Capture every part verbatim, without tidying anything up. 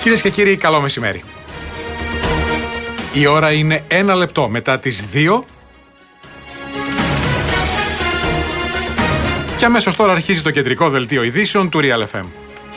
Κυρίες και κύριοι, καλό μεσημέρι. Η ώρα είναι ένα λεπτό μετά τις δύο. Και αμέσως τώρα αρχίζει το κεντρικό δελτίο ειδήσεων του Real εφ εμ.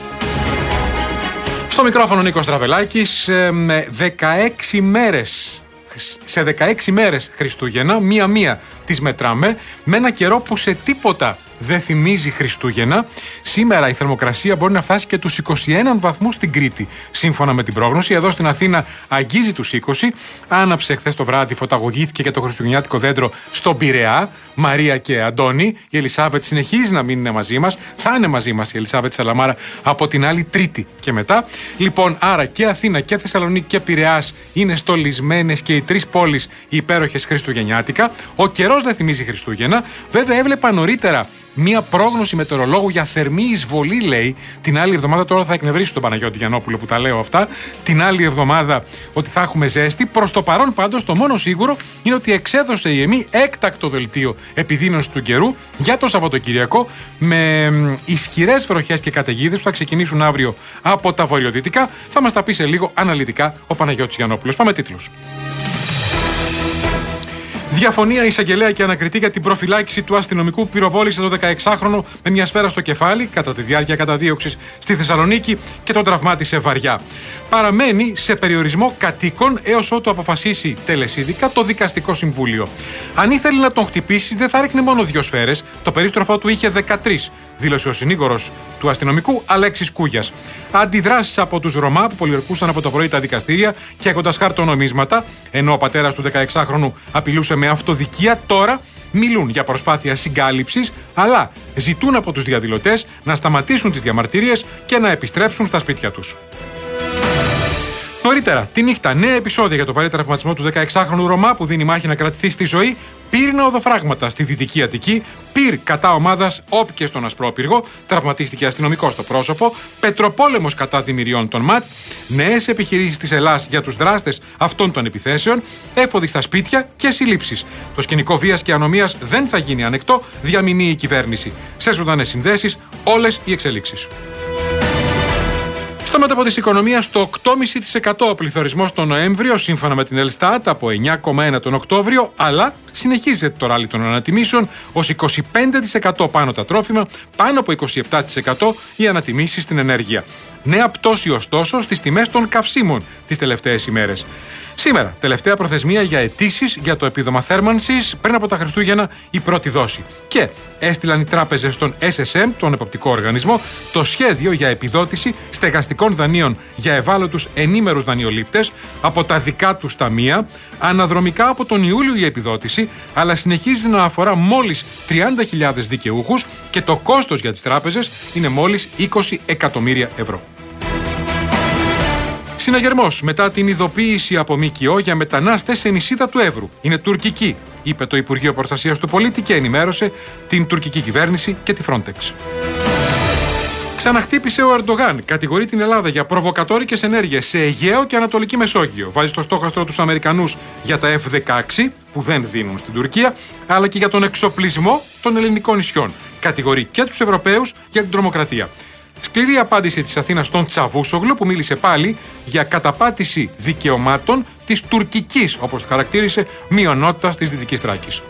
Στο μικρόφωνο Νίκος Τραβελάκης, με δεκαέξι μέρες, σε δεκαέξι μέρες Χριστούγεννα, μία-μία τις μετράμε, με ένα καιρό που σε τίποτα δεν θυμίζει Χριστούγεννα. Σήμερα η θερμοκρασία μπορεί να φτάσει και τους είκοσι ένα βαθμούς στην Κρήτη, σύμφωνα με την πρόγνωση. Εδώ στην Αθήνα αγγίζει τους είκοσι. Άναψε χθες το βράδυ, φωταγωγήθηκε και το χριστουγεννιάτικο δέντρο στον Πειραιά. Μαρία και Αντώνη. Η Ελισάβετ συνεχίζει να μην είναι μαζί μας. Θα είναι μαζί μας η Ελισάβετ Σαλαμάρα από την άλλη Τρίτη και μετά. Λοιπόν, άρα και Αθήνα και Θεσσαλονίκη και Πειραιάς είναι στολισμένες και οι τρεις πόλεις υπέροχες χριστουγεννιάτικα. Ο καιρός δεν θυμίζει Χριστούγεννα. Βέβαια, έβλεπα νωρίτερα μία πρόγνωση μετεωρολόγου για θερμή εισβολή, λέει, την άλλη εβδομάδα. Τώρα θα εκνευρίσει τον Παναγιώτη Γιαννόπουλο που τα λέω αυτά. Την άλλη εβδομάδα ότι θα έχουμε ζέστη. Προς το παρόν, πάντως, το μόνο σίγουρο είναι ότι εξέδωσε η ΕΜΗ έκτακτο δελτίο επιδείνωσης του καιρού για το Σαββατοκυριακό, με ισχυρές βροχές και καταιγίδες που θα ξεκινήσουν αύριο από τα βορειοδυτικά. Θα μας τα πει σε λίγο αναλυτικά ο Παναγιώτης Γιαννόπουλος. Πάμε τίτλους. Διαφωνία εισαγγελέα και ανακριτή για την προφυλάκηση του αστυνομικού πυροβόλησε το δεκαεξάχρονο με μια σφαίρα στο κεφάλι κατά τη διάρκεια καταδίωξης στη Θεσσαλονίκη και τον τραυμάτισε βαριά. Παραμένει σε περιορισμό κατοίκων έως ότου αποφασίσει τελεσίδικα το δικαστικό συμβούλιο. Αν ήθελε να τον χτυπήσει, δεν θα ρίχνε μόνο δύο σφαίρες, το περίστροφό του είχε δεκατρείς, δήλωσε ο συνήγορος του αστυνομικού Αλέξης Κούγιας. Αντιδράσεις από τους Ρωμά που πολιορκούσαν από το πρωί τα δικαστήρια και έχοντας χαρτονομίσματα, ενώ ο πατέρας του δεκαεξάχρονου απειλούσε με αυτοδικία, τώρα μιλούν για προσπάθεια συγκάλυψης, αλλά ζητούν από τους διαδηλωτές να σταματήσουν τις διαμαρτυρίες και να επιστρέψουν στα σπίτια τους. Νωρίτερα, τη νύχτα, νέα επεισόδια για το βαρύ τραυματισμό του δεκαεξάχρονου Ρωμά που δίνει μάχη να κρατηθεί στη ζωή. Πύρινα οδοφράγματα στη Δυτική Αττική. Πυρ κατά ομάδας όπηκε στον Ασπρόπυργο. Τραυματίστηκε αστυνομικό στο πρόσωπο. Πετροπόλεμος κατά δημιουργιών των ΜΑΤ. Νέες επιχειρήσεις της Ελλάς για τους δράστες αυτών των επιθέσεων. Έφοδοι στα σπίτια και συλλήψεις. Το σκηνικό βίας και ανομίας δεν θα γίνει ανεκτό, διαμηνύει η κυβέρνηση. Σε ζωντανές συνδέσεις, όλες οι εξελίξεις. Στο μέτωπο της οικονομίας, το οκτώ κόμμα πέντε τοις εκατό ο πληθωρισμός τον Νοέμβριο, σύμφωνα με την Ελστάτ, από εννιά κόμμα ένα τον Οκτώβριο, αλλά συνεχίζεται το ράλι των ανατιμήσεων, ως είκοσι πέντε τοις εκατό πάνω τα τρόφιμα, πάνω από είκοσι επτά τοις εκατό οι ανατιμήσεις στην ενέργεια. Νέα πτώση ωστόσο στις τιμές των καυσίμων τις τελευταίες ημέρες. Σήμερα, τελευταία προθεσμία για αιτήσεις για το επίδομα θέρμανσης πριν από τα Χριστούγεννα, η πρώτη δόση. Και έστειλαν οι τράπεζες στον ες ες εμ, τον εποπτικό οργανισμό, το σχέδιο για επιδότηση στεγαστικών δανείων για ευάλωτους ενήμερους δανειολήπτες από τα δικά τους ταμεία. Αναδρομικά από τον Ιούλιο η επιδότηση, αλλά συνεχίζει να αφορά μόλις τριάντα χιλιάδες δικαιούχους και το κόστος για τις τράπεζες είναι μόλις είκοσι εκατομμύρια ευρώ. Συναγερμός μετά την ειδοποίηση από ΜΚΟ για μετανάστες σε νησίδα του Εύρου. Είναι τουρκική, είπε το Υπουργείο Προστασίας του Πολίτη και ενημέρωσε την τουρκική κυβέρνηση και τη Frontex. Ξαναχτύπησε ο Ερντογάν. Κατηγορεί την Ελλάδα για προβοκατόρικες ενέργειες σε Αιγαίο και Ανατολική Μεσόγειο. Βάζει στο στόχαστρο τους Αμερικανούς για τα εφ δεκαέξι που δεν δίνουν στην Τουρκία, αλλά και για τον εξοπλισμό των ελληνικών νησιών. Κατηγορεί και τους Ευρωπαίους για την τρομοκρατία. Σκληρή απάντηση της Αθήνας στον Τσαβούσογλου που μίλησε πάλι για καταπάτηση δικαιωμάτων της τουρκικής, όπως το χαρακτήρισε, μειονότητας της Δυτικής Θράκης.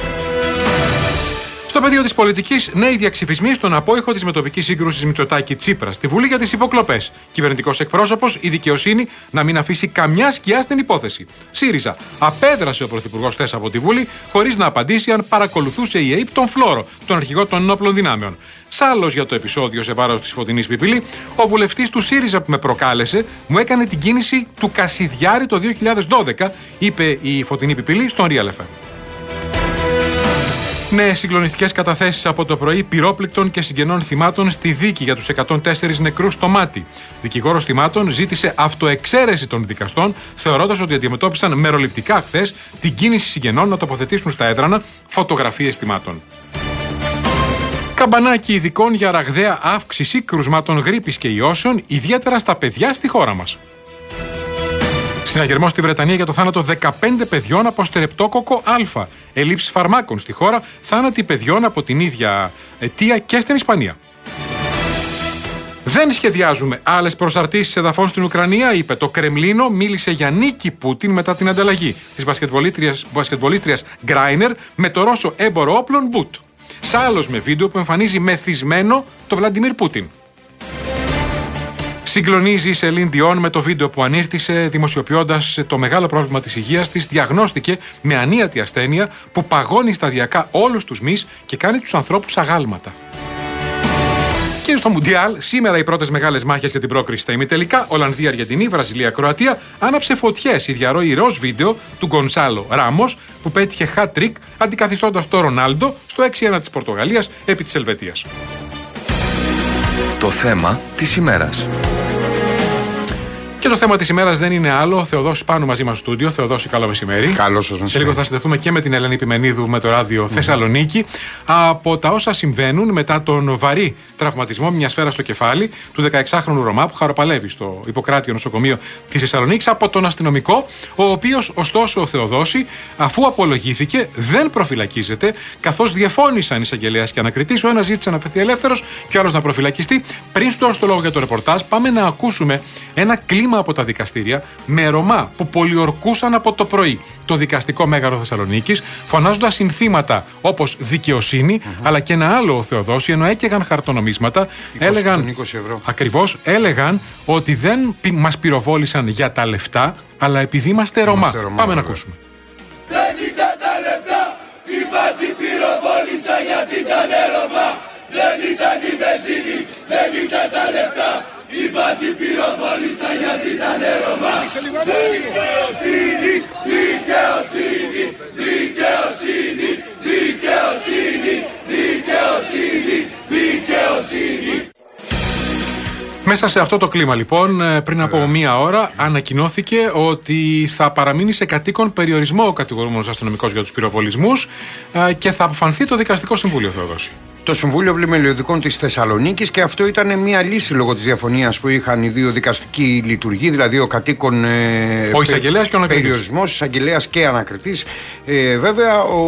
Στο πεδίο της πολιτικής, νέοι διαξυφισμοί στον απόϊχο της μετοπικής σύγκρουσης Μητσοτάκη-Τσίπρα. Στη Βουλή για τις υποκλοπές. Κυβερνητικός εκπρόσωπος, η δικαιοσύνη να μην αφήσει καμιά σκιά στην υπόθεση. ΣΥΡΙΖΑ. Απέδρασε ο Πρωθυπουργός χθες από τη Βουλή, χωρίς να απαντήσει αν παρακολουθούσε η ΕΕΠ τον Φλόρο, τον αρχηγό των ενόπλων δυνάμεων. Σάλλος για το επεισόδιο σε βάρος της Φωτεινής Πιπηλή, ο βουλευτής του ΣΥΡΙΖΑ που με προκάλεσε μου έκανε την κίνηση του Κασιδιάρη το δύο χιλιάδες δώδεκα, είπε η Φωτεινή Πιπηλή στον Real εφ εμ. Νέες συγκλονιστικές καταθέσεις από το πρωί πυρόπληκτων και συγγενών θυμάτων στη δίκη για τους εκατόν τέσσερις νεκρούς στο Μάτι. Δικηγόρος θυμάτων ζήτησε αυτοεξαίρεση των δικαστών, θεωρώντας ότι αντιμετώπισαν μεροληπτικά χθες την κίνηση συγγενών να τοποθετήσουν στα έδρανα φωτογραφίες θυμάτων. Καμπανάκι ειδικών για ραγδαία αύξηση κρουσμάτων γρίπης και ιώσεων, ιδιαίτερα στα παιδιά στη χώρα μας. Συναγερμός στη Βρετανία για το θάνατο δεκαπέντε παιδιών από στερεπτόκοκο Α. Ελλείψεις φαρμάκων στη χώρα, θάνατοι παιδιών από την ίδια αιτία και στην Ισπανία. Δεν σχεδιάζουμε άλλες προσαρτήσεις εδαφών στην Ουκρανία, είπε. Το Κρεμλίνο μίλησε για νίκη Πούτιν μετά την ανταλλαγή της μπασκετμπολίστριας Γκράινερ με το Ρώσο έμπορο όπλων Μπουτ. Σ' με βίντεο που εμφανίζει μεθυσμένο το Βλαντιμίρ Πούτιν. Συγκλονίζει η Σελίν Διόν με το βίντεο που ανήρτησε δημοσιοποιώντας το μεγάλο πρόβλημα της υγείας της. Διαγνώστηκε με ανίατη ασθένεια που παγώνει σταδιακά όλους τους μυς και κάνει τους ανθρώπους αγάλματα. Και στο Μουντιάλ, σήμερα οι πρώτες μεγάλες μάχες για την πρόκριση στα ημιτελικά. Ολλανδία, Αργεντινή, Βραζιλία, Κροατία. Άναψε φωτιές η διαρροή ροζ βίντεο του Γκονσάλο Ράμος που πέτυχε hat-trick αντικαθιστώντας το Ρονάλντο στο έξι ένα της Πορτογαλίας επί της Ελβετίας. Το θέμα της ημέρας. Και το θέμα της ημέρας δεν είναι άλλο. Ο Θεοδόσης Πάνου μαζί μας στο στούντιο. Θεοδόση, καλό μεσημέρι. Καλό σας μεσημέρι. Σε λίγο θα συνδεθούμε και με την Ελένη Πιμενίδου με το ράδιο mm-hmm. Θεσσαλονίκη. Από τα όσα συμβαίνουν μετά τον βαρύ τραυματισμό μια σφαίρα στο κεφάλι του δεκαεξάχρονου Ρωμά που χαροπαλεύει στο Ιπποκράτιο νοσοκομείο της Θεσσαλονίκης από τον αστυνομικό, ο οποίος ωστόσο ο Θεοδόση, αφού απολογήθηκε, δεν προφυλακίζεται, καθώς διαφώνησαν οι εισαγγελέας και ανακριτής. Ο ένας ζήτησε να φεθεί ελεύθερος και ο άλλος να προφυλακιστεί. Πριν σου δώσω το λόγο για το ρεπορτάζ, πάμε να ακούσουμε ένα κλίμα από τα δικαστήρια με Ρωμά που πολιορκούσαν από το πρωί το δικαστικό μέγαρο Θεσσαλονίκης, φωνάζοντας συνθήματα όπως δικαιοσύνη, mm-hmm. αλλά και ένα άλλο ο Θεοδόση, ενώ έκαιγαν χαρτονομίσματα, είκοσι, έλεγαν, είκοσι ευρώ. Ακριβώς, έλεγαν ότι δεν πι, μας πυροβόλησαν για τα λεφτά, αλλά επειδή είμαστε Ρωμά. Είμαστε Ρωμά. Πάμε βέβαια. Να ακούσουμε. Δεν ήταν τα λεφτά, οι μπάτσοι πυροβόλησαν γιατί ήταν Ρωμά. Δεν ήταν η βενζίνη, δεν ήταν τα λεφτά. Οι μπάτσοι πυροβόλησαν γιατί ήταν Ρωμά. Δικαιοσύνη, δικαιοσύνη, δικαιοσύνη, δικαιοσύνη, δικαιοσύνη, δικαιοσύνη. Μέσα σε αυτό το κλίμα λοιπόν, πριν από yeah. μία ώρα ανακοινώθηκε ότι θα παραμείνει σε κατοίκον περιορισμό ο κατηγορούμενος αστυνομικός για τους πυροβολισμούς και θα αποφανθεί το Δικαστικό Συμβούλιο, Θεοδόση. Το Συμβούλιο Πλημελιωδικών της Θεσσαλονίκης, και αυτό ήταν μια λύση λόγω της διαφωνίας που είχαν οι δύο δικαστικοί λειτουργοί, δηλαδή ο κατοίκον ε, ο εισαγγελέας και ο ανακριτής. Περιορισμός, εισαγγελέας και ανακριτής. Ε, βέβαια, ο,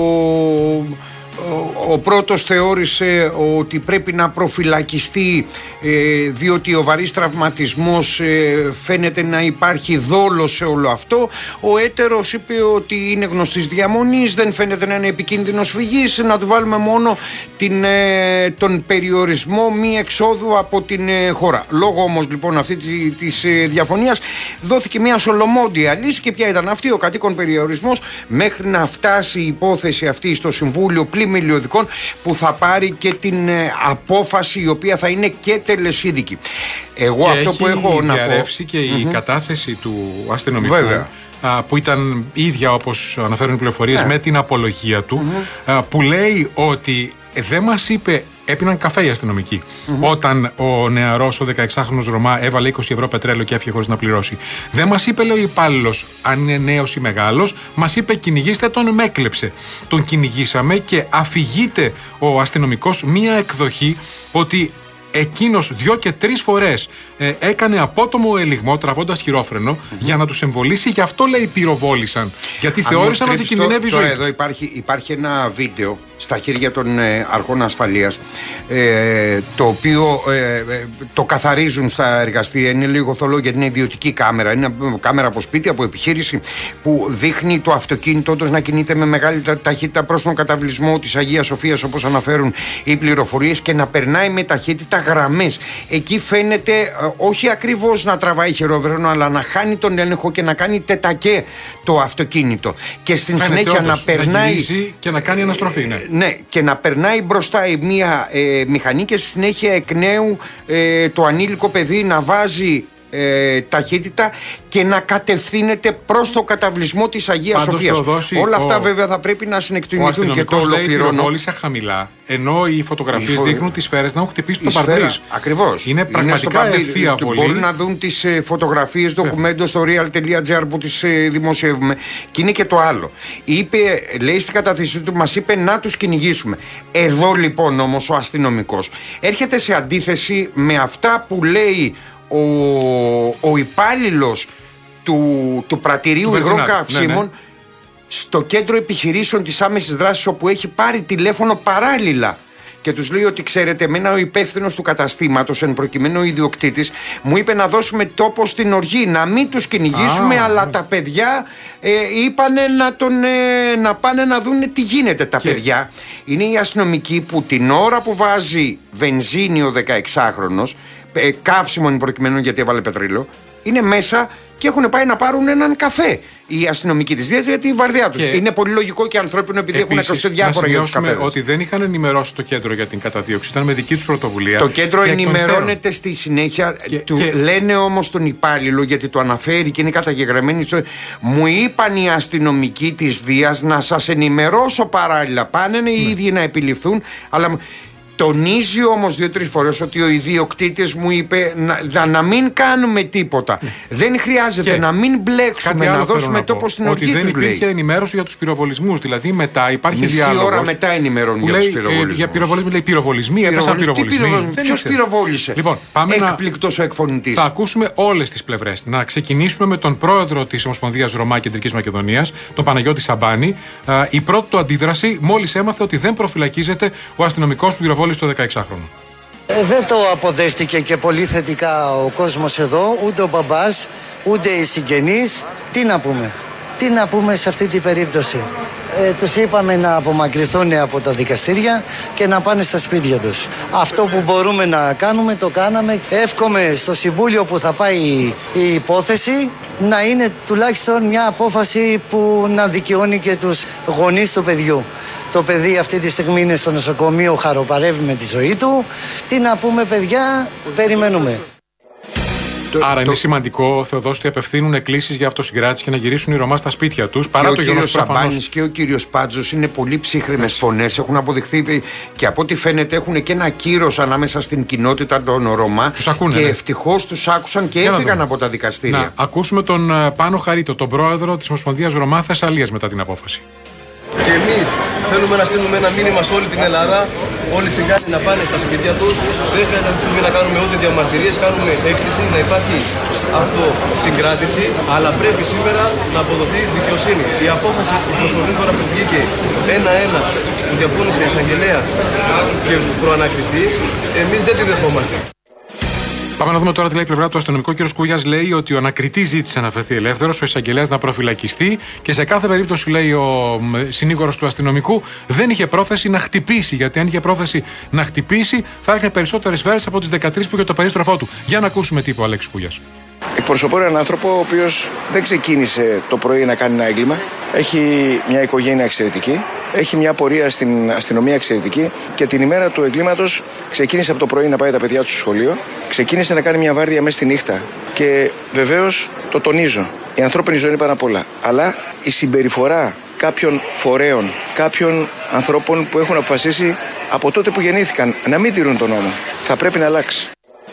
ο, ο πρώτος θεώρησε ότι πρέπει να προφυλακιστεί ε, διότι ο βαρύς τραυματισμός ε, φαίνεται να υπάρχει δόλο σε όλο αυτό. Ο έτερος είπε ότι είναι γνωστής διαμονής, δεν φαίνεται να είναι επικίνδυνος φυγής, να του βάλουμε μόνο την, ε, τον περιορισμό μη εξόδου από την ε, χώρα. Λόγω όμως λοιπόν αυτή της, της ε, διαφωνίας δόθηκε μια σολομόντια λύση, και ποια ήταν αυτή? Ο κατοίκον περιορισμός, μέχρι να φτάσει η υπόθεση αυτή στο Συμβούλιο Πλημελιωδικών, που θα πάρει και την ε, απόφαση η οποία θα είναι και τελεσίδικη. Εγώ και αυτό που έχω να πω... διαρρεύσει και η mm-hmm. κατάθεση του αστυνομικού. Βέβαια. Που ήταν ίδια, όπως αναφέρουν οι πληροφορίες, yeah. με την απολογία του, mm-hmm. που λέει ότι δεν μας είπε, έπιναν καφέ οι αστυνομικοί, mm-hmm. όταν ο νεαρός, ο δεκαεξάχρονος Ρωμά έβαλε είκοσι ευρώ πετρέλαιο και έφυγε χωρίς να πληρώσει. Δεν μας είπε, λέει ο υπάλληλος, αν είναι νέος ή μεγάλος, μας είπε κυνηγήστε τον, με έκλεψε. Τον κυνηγήσαμε και αφηγείται ο αστυνομικός μία εκδοχή ότι εκείνος δυο και τρεις φορές ε, έκανε απότομο ελιγμό τραβώντας χειρόφρενο mm-hmm. για να τους εμβολήσει, γι' αυτό λέει πυροβόλησαν. Γιατί αν θεώρησαν ότι κινδυνεύει η ζωή. Εδώ υπάρχει, υπάρχει ένα βίντεο στα χέρια των ε, αρχών ασφαλείας, ε, το οποίο ε, ε, το καθαρίζουν στα εργαστήρια. Είναι λίγο θολό γιατί είναι ιδιωτική κάμερα. Είναι κάμερα από σπίτι, από επιχείρηση, που δείχνει το αυτοκίνητό τους να κινείται με μεγάλη ταχύτητα προς τον καταβλισμό της Αγίας Σοφίας, όπως αναφέρουν οι πληροφορίες, και να περνάει με ταχύτητα γραμμές. Εκεί φαίνεται ε, όχι ακριβώς να τραβάει χειρόβρενο, αλλά να χάνει τον έλεγχο και να κάνει τετακέ το αυτοκίνητο. Και στην φαίνεται συνέχεια όντως, να περνάει. Να και να κάνει αναστροφή, ναι. Ναι, και να περνάει μπροστά η μία ε, μηχανή, και στη συνέχεια εκ νέου ε, το ανήλικο παιδί να βάζει ε, ταχύτητα και να κατευθύνεται προς το καταβλισμό της Αγίας Σοφίας. Όλα αυτά ο... βέβαια θα πρέπει να συνεκτιμηθούν, και το ολοκληρώνω. Πυροβόλησε χαμηλά, ενώ οι φωτογραφίες φω... δείχνουν τις σφαίρες να έχουν χτυπήσει το παρμπρίζ. Ακριβώς. Είναι πραγματικά ευθεία βολή. Μπορούν να δουν τις ε, φωτογραφίες ντοκουμέντο στο real τελεία gr που τις ε, δημοσιεύουμε. Και είναι και το άλλο. Είπε, λέει στην καταθέση του, μας είπε να τους κυνηγήσουμε. Εδώ λοιπόν όμως ο αστυνομικός έρχεται σε αντίθεση με αυτά που λέει ο, ο υπάλληλος του, του πρατηρίου υγρών καυσίμων, ναι, ναι. στο κέντρο επιχειρήσεων της άμεσης δράσης, όπου έχει πάρει τηλέφωνο παράλληλα και τους λέει ότι ξέρετε, εμένα ο υπεύθυνος του καταστήματος, εν προκειμένου ο ιδιοκτήτης, μου είπε να δώσουμε τόπο στην οργή, να μην τους κυνηγήσουμε, ah, αλλά τα παιδιά ε, είπανε να, τον, ε, να πάνε να δουν τι γίνεται. Τα και... παιδιά είναι οι αστυνομικοί που την ώρα που βάζει βενζίνη ο δεκαεξάχρονος, ε, καύσιμο εν προκειμένου γιατί έβαλε πετρέλαιο, είναι μέσα και έχουν πάει να πάρουν έναν καφέ οι αστυνομικοί της Δίας για τη βαρδιά τους. Είναι πολύ λογικό και ανθρώπινο επειδή έχουν ακουστεί διάφορα για τους καφέδες. Ότι δεν είχαν ενημερώσει το κέντρο για την καταδίωξη, ήταν με δική τους πρωτοβουλία. Το κέντρο ενημερώνεται στη συνέχεια. Και, του και... λένε όμως τον υπάλληλο, γιατί το αναφέρει και είναι καταγεγραμμένη. Μου είπαν οι αστυνομικοί της Δίας να σας ενημερώσω παράλληλα. Πάνε ναι. οι ίδιοι να επιληφθούν, αλλά. Τονίζει όμως δύο-τρεις φορές ότι ο ιδιοκτήτης μου είπε να, να, να μην κάνουμε τίποτα. Mm. Δεν χρειάζεται και να μην μπλέξουμε, να δώσουμε να τόπο στην οργή τους. Ότι δεν υπήρχε ενημέρωση για τους πυροβολισμούς. Δηλαδή μετά υπάρχει μισή διάλογος. Ώρα μετά ενημερώνουν για τους πυροβολισμούς. Ε, για πυροβολισμούς λέει πυροβολισμοί, έπεσαν πυροβολισμοί. Ποιος πυροβόλησε? Λοιπόν, πάμε Εκπληκτός να... ο εκφωνητής. Θα ακούσουμε όλες τις πλευρές. Να ξεκινήσουμε με τον πρόεδρο της Ομοσπονδίας Ρωμά Κεντρικής Μακεδονίας, τον Παναγιώτη Σαμπάνη. Η πρώτη του αντίδραση μόλις έμαθε ότι δεν προφυλακίζεται ο αστυνομικός που πυροβόλησε το δεκαεξάχρονο. Ε, δεν το αποδέχτηκε και πολύ θετικά ο κόσμος εδώ, ούτε ο μπαμπάς, ούτε οι συγγενείς. Τι να πούμε, τι να πούμε σε αυτή την περίπτωση. Ε, τους είπαμε να απομακρυνθούν από τα δικαστήρια και να πάνε στα σπίτια τους. Αυτό που μπορούμε να κάνουμε το κάναμε. Εύχομαι στο Συμβούλιο που θα πάει η υπόθεση να είναι τουλάχιστον μια απόφαση που να δικαιώνει και τους γονείς του παιδιού. Το παιδί αυτή τη στιγμή είναι στο νοσοκομείο, χαροπαρεύει με τη ζωή του. Τι να πούμε παιδιά, περιμένουμε. Άρα είναι το... σημαντικό, Θεοδόση, ότι απευθύνουν εκκλήσεις για αυτοσυγκράτηση και να γυρίσουν οι Ρωμά στα σπίτια τους. Παρά και το ο κύριος Σαμπάνης προφανώς... και ο κύριος Πάτζος είναι πολύ ψύχρεμες φωνές. Έχουν αποδειχθεί και από ό,τι φαίνεται έχουν και ένα κύρος ανάμεσα στην κοινότητα των Ρωμά. Τους ακούνε, και ναι. ευτυχώς τους άκουσαν και για έφυγαν από τα δικαστήρια. Να ακούσουμε τον Πάνο Χαρίτο, τον πρόεδρο της Ομοσπονδίας Ρωμά Θεσσαλίας μετά την απόφαση. Και εμείς θέλουμε να στείλουμε ένα μήνυμα σε όλη την Ελλάδα, όλοι οι τσιγκάνοι να πάνε στα σπίτια τους. Δεν χρειάζεται αυτή τη στιγμή να κάνουμε ούτε διαμαρτυρίες, κάνουμε έκκληση να υπάρχει αυτοσυγκράτηση, αλλά πρέπει σήμερα να αποδοθεί δικαιοσύνη. Η απόφαση του προσωρινή τώρα που βγήκε ένα-ένα που διαφώνησε εισαγγελέας και προανακριτής, εμείς δεν τη δεχόμαστε. Πάμε να δούμε τώρα τι λέει η πλευρά του αστυνομικού. Ο κ. Κούγιας λέει ότι ο ανακριτής ζήτησε να αφαιθεί ελεύθερος, ο εισαγγελέας να προφυλακιστεί και σε κάθε περίπτωση, λέει ο συνήγορος του αστυνομικού, δεν είχε πρόθεση να χτυπήσει. Γιατί αν είχε πρόθεση να χτυπήσει, θα έρχεται περισσότερες σφαίρες από τις δεκατρείς που είχε το περίστροφό του. Για να ακούσουμε τι είπε ο Αλέξης Κούγιας. Εκπροσωπώ έναν άνθρωπο ο οποίος δεν ξεκίνησε το πρωί να κάνει ένα έγκλημα. Έχει μια οικογένεια εξαιρετική. Έχει μια πορεία στην αστυνομία εξαιρετική και την ημέρα του εγκλήματος ξεκίνησε από το πρωί να πάει τα παιδιά του στο σχολείο. Ξεκίνησε να κάνει μια βάρδια μέσα στη νύχτα. Και βεβαίως το τονίζω. Η ανθρώπινη ζωή είναι πάνω απ' όλα. Αλλά η συμπεριφορά κάποιων φορέων, κάποιων ανθρώπων που έχουν αποφασίσει από τότε που γεννήθηκαν να μην τηρούν τον νόμο, θα πρέπει να αλλάξει.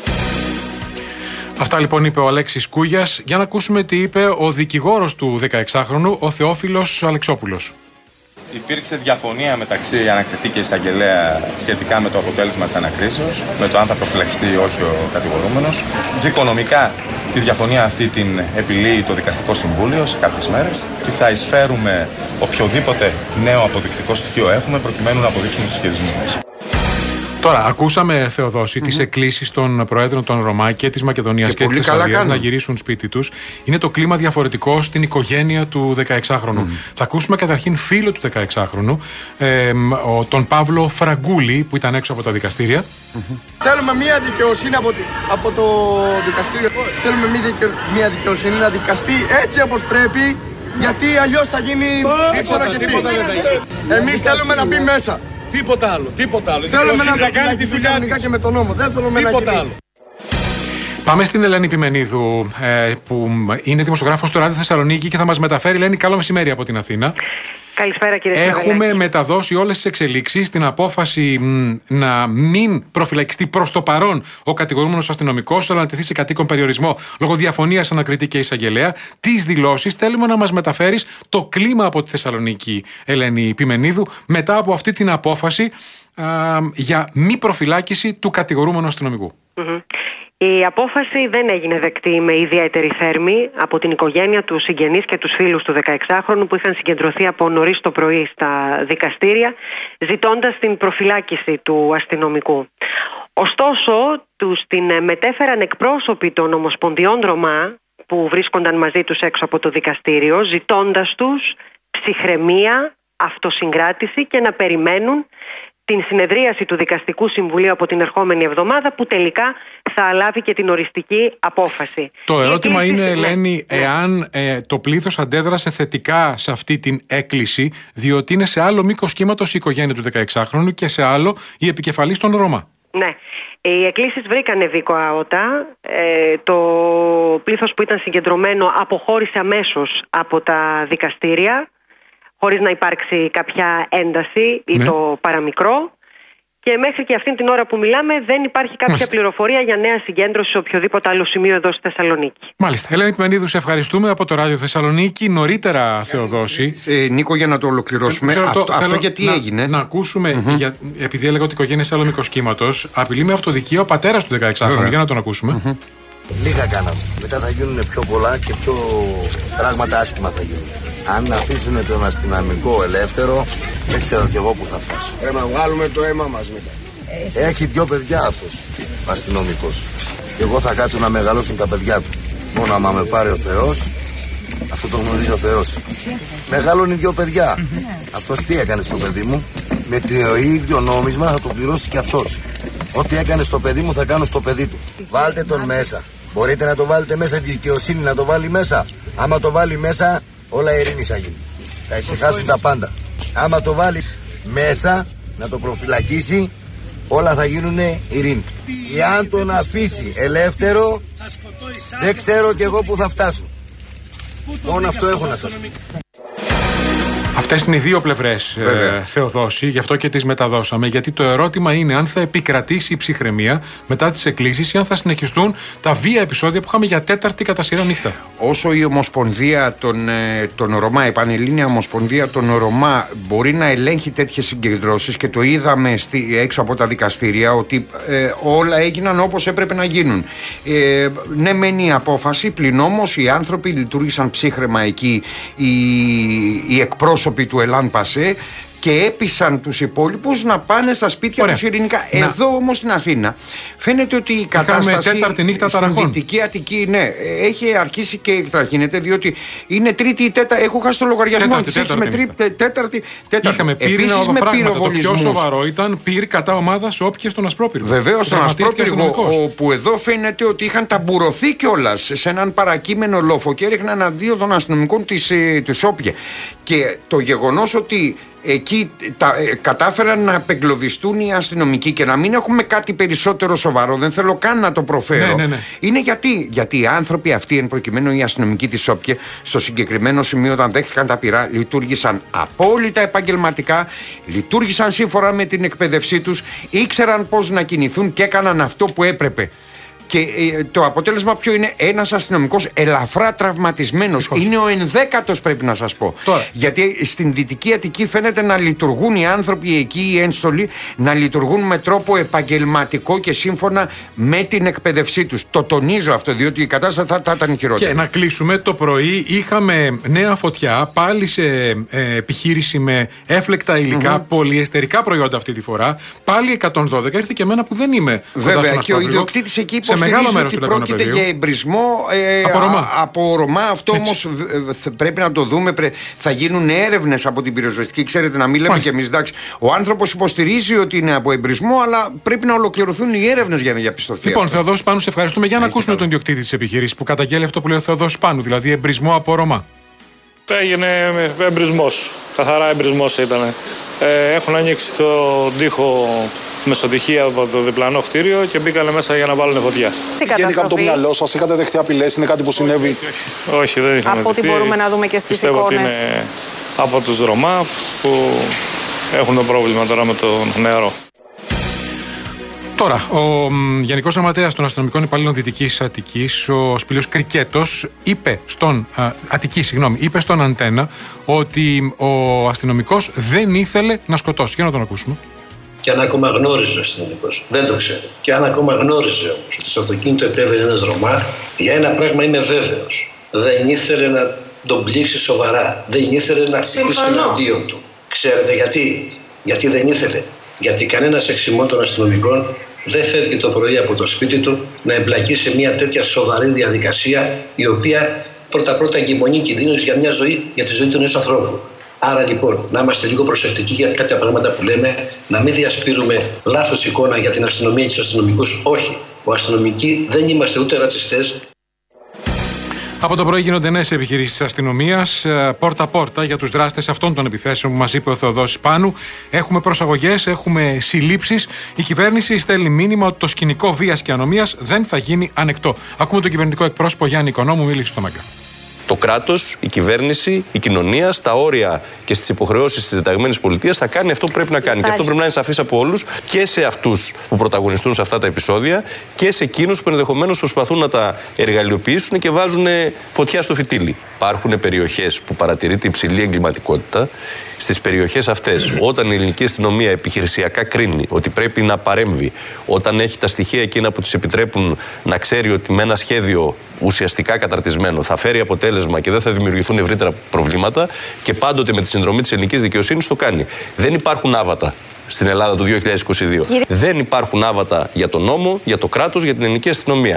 Αυτά λοιπόν είπε ο Αλέξης Κούγιας. Για να ακούσουμε τι είπε ο δικηγόρος του δεκαεξάχρονου, ο Θεόφιλος Αλεξόπουλος. Υπήρξε διαφωνία μεταξύ ανακριτή και εισαγγελέα σχετικά με το αποτέλεσμα της ανακρίσεως, με το αν θα προφυλακιστεί ή όχι ο κατηγορούμενος. Δικονομικά τη διαφωνία αυτή την επιλύει το Δικαστικό Συμβούλιο σε κάποιες μέρες και θα εισφέρουμε οποιοδήποτε νέο αποδεικτικό στοιχείο έχουμε προκειμένου να αποδείξουμε τους ισχυρισμούς μας. Τώρα, ακούσαμε, Θεοδόση, mm-hmm. τις εκκλήσεις των Προέδρων των Ρωμά και της Μακεδονίας και, και της Θεσσαλίας να γυρίσουν σπίτι τους. Είναι το κλίμα διαφορετικό στην οικογένεια του δεκαεξάχρονου. Mm-hmm. Θα ακούσουμε καταρχήν φίλο του δεκαεξάχρονου, ε, ο, τον Παύλο Φραγκούλη, που ήταν έξω από τα δικαστήρια. Mm-hmm. Θέλουμε μία δικαιοσύνη από, από το δικαστήριο. Θέλουμε μία δικαιοσύνη να δικαστεί έτσι όπως πρέπει, γιατί αλλιώς θα γίνει δύσκολο και τι. Εμείς θέλουμε να μπει μέσα. Τίποτα άλλο, τίποτα άλλο. Θέλουμε να κάνει τη δουλειά και με τον νόμο. Δεν θέλουμε τίποτα άλλο. Πάμε στην Ελένη Πιμενίδου, ε, που είναι δημοσιογράφος στο Ράδιο Θεσσαλονίκη και θα μας μεταφέρει. Ελένη, καλό μεσημέρι από την Αθήνα. Καλησπέρα, κύριε Έχουμε Σαβελάκη. μεταδώσει όλες τις εξελίξεις, την απόφαση μ, να μην προφυλακιστεί προς το παρόν ο κατηγορούμενος αστυνομικός, αλλά να τεθεί σε κατοίκον περιορισμό λόγω διαφωνίας ανακριτή και εισαγγελέα. Τις δηλώσεις θέλουμε να μας μεταφέρεις το κλίμα από τη Θεσσαλονίκη, Ελένη Πιμενίδου, μετά από αυτή την απόφαση α, για μη προφυλάκηση του κατηγορούμενου αστυνομικού. Mm-hmm. Η απόφαση δεν έγινε δεκτή με ιδιαίτερη θέρμη από την οικογένεια, τους συγγενείς και τους φίλους του δεκαεξάχρονου που είχαν συγκεντρωθεί από νωρίς νωρίς το πρωί στα δικαστήρια, ζητώντας την προφυλάκηση του αστυνομικού. Ωστόσο, τους την μετέφεραν εκπρόσωποι των Ομοσπονδιών Ρωμά που βρίσκονταν μαζί τους έξω από το δικαστήριο, ζητώντας τους ψυχραιμία, αυτοσυγκράτηση και να περιμένουν την συνεδρίαση του Δικαστικού Συμβουλίου από την ερχόμενη εβδομάδα, που τελικά θα λάβει και την οριστική απόφαση. Το ερώτημα είναι, Ελένη, ναι. εάν ε, το πλήθος αντέδρασε θετικά σε αυτή την έκκληση, διότι είναι σε άλλο μήκος κύματος η οικογένεια του δεκαεξάχρονου και σε άλλο η επικεφαλής των Ρωμά. Ναι. Οι εκκλήσεις βρήκανε δίκο άοτα. Ε, το πλήθος που ήταν συγκεντρωμένο αποχώρησε αμέσως από τα δικαστήρια, χωρίς να υπάρξει κάποια ένταση ή ναι. το παραμικρό. Και μέχρι και αυτήν την ώρα που μιλάμε δεν υπάρχει κάποια Μάλιστα. πληροφορία για νέα συγκέντρωση σε οποιοδήποτε άλλο σημείο εδώ στη Θεσσαλονίκη. Μάλιστα. Ελένη Πιμενίδου, σε ευχαριστούμε από το Ράδιο Θεσσαλονίκη. Νωρίτερα, Θεοδόση. Ε, Νίκο, για να το ολοκληρώσουμε, Ξέρω, αυτό, το, αυτό θέλω γιατί να, έγινε. Να ακούσουμε, mm-hmm. για, επειδή έλεγα ότι η οικογένεια σε άλλο μήκος κύματος, απειλεί με αυτοδικία ο πατέρας του δεκαεξάχρονου. Για να τον ακούσουμε. Mm-hmm. Λίγα κάναμε. Μετά θα γίνουν πιο πολλά και πιο πράγματα άσχημα θα γίνουν. Αν αφήσουν τον αστυνομικό ελεύθερο, δεν ξέρω κι εγώ που θα φτάσω. Πρέπει να βγάλουμε το αίμα μας μετά. Έχει δυο παιδιά αυτός ο αστυνομικός. Και εγώ θα κάτσω να μεγαλώσουν τα παιδιά του. Μόνο άμα με πάρει ο Θεός, αυτό το γνωρίζει ο Θεός. Μεγαλώνει δυο παιδιά. Αυτός τι έκανε στο παιδί μου? Με το ίδιο νόμισμα θα το πληρώσει και αυτός. Ό,τι έκανε στο παιδί μου θα κάνω στο παιδί του. Βάλτε τον μέσα. Μπορείτε να το βάλετε μέσα, τη δικαιοσύνη να το βάλει μέσα. Άμα το βάλει μέσα, όλα ειρήνη θα γίνει. Θα ησυχάσουν τα πάντα. Άμα το βάλει μέσα, να το προφυλακίσει, όλα θα γίνουν ειρήνη. Εάν τον αφήσει ελεύθερο, δεν ξέρω κι εγώ που θα φτάσω. Μόνο αυτό έχω να σας πω. Αυτές είναι οι δύο πλευρές, ε, Θεοδόση, γι' αυτό και τις μεταδώσαμε. Γιατί το ερώτημα είναι αν θα επικρατήσει η ψυχραιμία μετά τις εκκλήσεις ή αν θα συνεχιστούν τα βία επεισόδια που είχαμε για τέταρτη κατά σειρά νύχτα. Όσο η Ομοσπονδία των, των Ρωμά, η Πανελλήνια Ομοσπονδία των Ρωμά, μπορεί να ελέγχει τέτοιες συγκεντρώσεις και το είδαμε στη, έξω από τα δικαστήρια ότι ε, όλα έγιναν όπως έπρεπε να γίνουν. Ε, ναι, μένει η απόφαση, πλην όμως οι άνθρωποι λειτουργήσαν ψύχραιμα εκεί, οι, οι εκπρόσωποι του Ελάν Πασέ, και έπεισαν τους υπόλοιπους να πάνε στα σπίτια τους ειρηνικά. Να. Εδώ όμως στην Αθήνα φαίνεται ότι η κατάσταση στην Δυτική Αττική, ναι, έχει αρχίσει και εκτραχύνεται, διότι είναι τρίτη ή τέταρτη. Έχω χάσει το λογαριασμό. Τέταρτη, τέταρτη, με τρί, τέταρτη, τέταρτη. Είχαμε πυρήνα πυροβολισμούς. Το πιο σοβαρό ήταν πυρ κατά ομάδας όποιες στον Ασπρόπυργο. Βεβαίως στον Ασπρόπυργο, όπου εδώ φαίνεται ότι είχαν ταμπουρωθεί κιόλας σε έναν παρακείμενο λόφο και έριχναν αντίο των αστυνομικών της Όπια. Και το γεγονός ότι εκεί τα, ε, κατάφεραν να απεγκλωβιστούν οι αστυνομικοί και να μην έχουμε κάτι περισσότερο σοβαρό, δεν θέλω καν να το προφέρω. Ναι, ναι, ναι. Είναι γιατί, γιατί οι άνθρωποι αυτοί, εν προκειμένου οι αστυνομικοί της Όπια, στο συγκεκριμένο σημείο όταν δέχτηκαν τα πυρά, λειτουργήσαν απόλυτα επαγγελματικά, λειτουργήσαν σύμφωνα με την εκπαίδευσή τους, ήξεραν πώς να κινηθούν και έκαναν αυτό που έπρεπε. Και ε, το αποτέλεσμα ποιο είναι? Ένας αστυνομικός ελαφρά τραυματισμένος. Είναι ο ενδέκατος, πρέπει να σας πω. Τώρα. Γιατί στην Δυτική Αττική φαίνεται να λειτουργούν οι άνθρωποι εκεί, οι ένστολοι, να λειτουργούν με τρόπο επαγγελματικό και σύμφωνα με την εκπαίδευσή τους. Το τονίζω αυτό, διότι η κατάσταση θα, θα ήταν χειρότερη. Και να κλείσουμε, το πρωί είχαμε νέα φωτιά πάλι σε ε, επιχείρηση με έφλεκτα υλικά, mm-hmm. πολυεστερικά προϊόντα αυτή τη φορά. Πάλι εκατόν δώδεκα, ήρθε και εμένα που δεν είμαι. Βέβαια, και ο ιδιοκτήτης εκεί υποστηρίζει ότι πρόκειται για εμπρισμό ε, από Ρωμά. Α, από Ρωμά. Αυτό όμως πρέπει να το δούμε. Πρέ, θα γίνουν έρευνες από την πυροσβεστική. Ξέρετε, να μην λέμε κι εμείς, εντάξει. Ο άνθρωπος υποστηρίζει ότι είναι από εμπρισμό, αλλά πρέπει να ολοκληρωθούν οι έρευνες για να διαπιστωθεί. Λοιπόν, Θεοδόση Πάνου, σε ευχαριστούμε. Για να ακούσουμε τον ιδιοκτήτη της επιχείρησης που καταγγέλει αυτό που λέει ο Θεοδόση Πάνου, δηλαδή εμπρισμό από Ρωμά. Έγινε εμπρισμός, καθαρά εμπρισμός ήταν. Ε, έχουν ανοίξει το τοίχο μεσοτυχία από το διπλανό κτίριο και μπήκανε μέσα για να βάλουν φωτιά. Τι καταστροφή? Από το μυαλό σας, είχατε δεχτεί απειλές, είναι κάτι που συνέβη? Όχι, δεν είχαμε Από ό,τι μπορούμε να δούμε και στις Πιστεύω εικόνες. Ότι είναι από τους Ρωμά που έχουν το πρόβλημα τώρα με το νερό. Τώρα, ο Γενικός Γραμματέας των Αστυνομικών Υπαλλήλων Δυτικής Αττικής, ο Σπύλιος Κρικέτος, είπε στον, α, Αττική, συγγνώμη, είπε στον Αντένα ότι ο αστυνομικός δεν ήθελε να σκοτώσει. Για να τον ακούσουμε. Και αν ακόμα γνώριζε ο αστυνομικός, δεν το ξέρω. Και αν ακόμα γνώριζε όμως ότι στο αυτοκίνητο επέβαινε ένας Ρωμά, για ένα πράγμα είμαι βέβαιος. Δεν ήθελε να τον πλήξει σοβαρά. Δεν ήθελε να χτυπήσει εναντίον του. Ξέρετε γιατί? Γιατί δεν ήθελε. Γιατί κανένας εξημών των αστυνομικών δεν φεύγει το πρωί από το σπίτι του να εμπλακεί σε μια τέτοια σοβαρή διαδικασία, η οποία πρώτα-πρώτα εγκυμονεί κινδύνους για μια ζωή, για τη ζωή του ενός ανθρώπου. Άρα λοιπόν, να είμαστε λίγο προσεκτικοί για κάποια πράγματα που λέμε, να μην διασπείρουμε λάθος εικόνα για την αστυνομία και τους αστυνομικούς. Όχι. Ο αστυνομικοί δεν είμαστε ούτε ρατσιστές. Από το πρωί γίνονται νέες επιχειρήσεις της αστυνομίας, πόρτα-πόρτα για τους δράστες αυτών των επιθέσεων που μας είπε ο Θεοδόσης Πάνου. Έχουμε προσαγωγές, έχουμε συλλήψεις. Η κυβέρνηση στέλνει μήνυμα ότι το σκηνικό βίας και ανομίας δεν θα γίνει ανεκτό. Ακούμε τον κυβερνητικό εκπρόσωπο Γιάννη Οικονόμου, μίλησε στο ΜΕΚΑ. Το κράτος, η κυβέρνηση, η κοινωνία, στα όρια και στις υποχρεώσεις της δεταγμένης πολιτείας θα κάνει αυτό που πρέπει να κάνει. Υπάρχει. Και αυτό πρέπει να είναι σαφής από όλους, και σε αυτούς που πρωταγωνιστούν σε αυτά τα επεισόδια και σε εκείνους που ενδεχομένως προσπαθούν να τα εργαλειοποιήσουν και βάζουν φωτιά στο φυτίλι. Υπάρχουν περιοχές που παρατηρείται υψηλή εγκληματικότητα. Στις περιοχές αυτές, όταν η ελληνική αστυνομία επιχειρησιακά κρίνει ότι πρέπει να παρέμβει, όταν έχει τα στοιχεία εκείνα που της επιτρέπουν να ξέρει ότι με ένα σχέδιο ουσιαστικά καταρτισμένο θα φέρει αποτέλεσμα και δεν θα δημιουργηθούν ευρύτερα προβλήματα, και πάντοτε με τη συνδρομή της ελληνικής δικαιοσύνης το κάνει. Δεν υπάρχουν άβατα στην Ελλάδα του δύο χιλιάδες είκοσι δύο. Κύριε... Δεν υπάρχουν άβατα για τον νόμο, για το κράτος, για την ελληνική αστυνομία.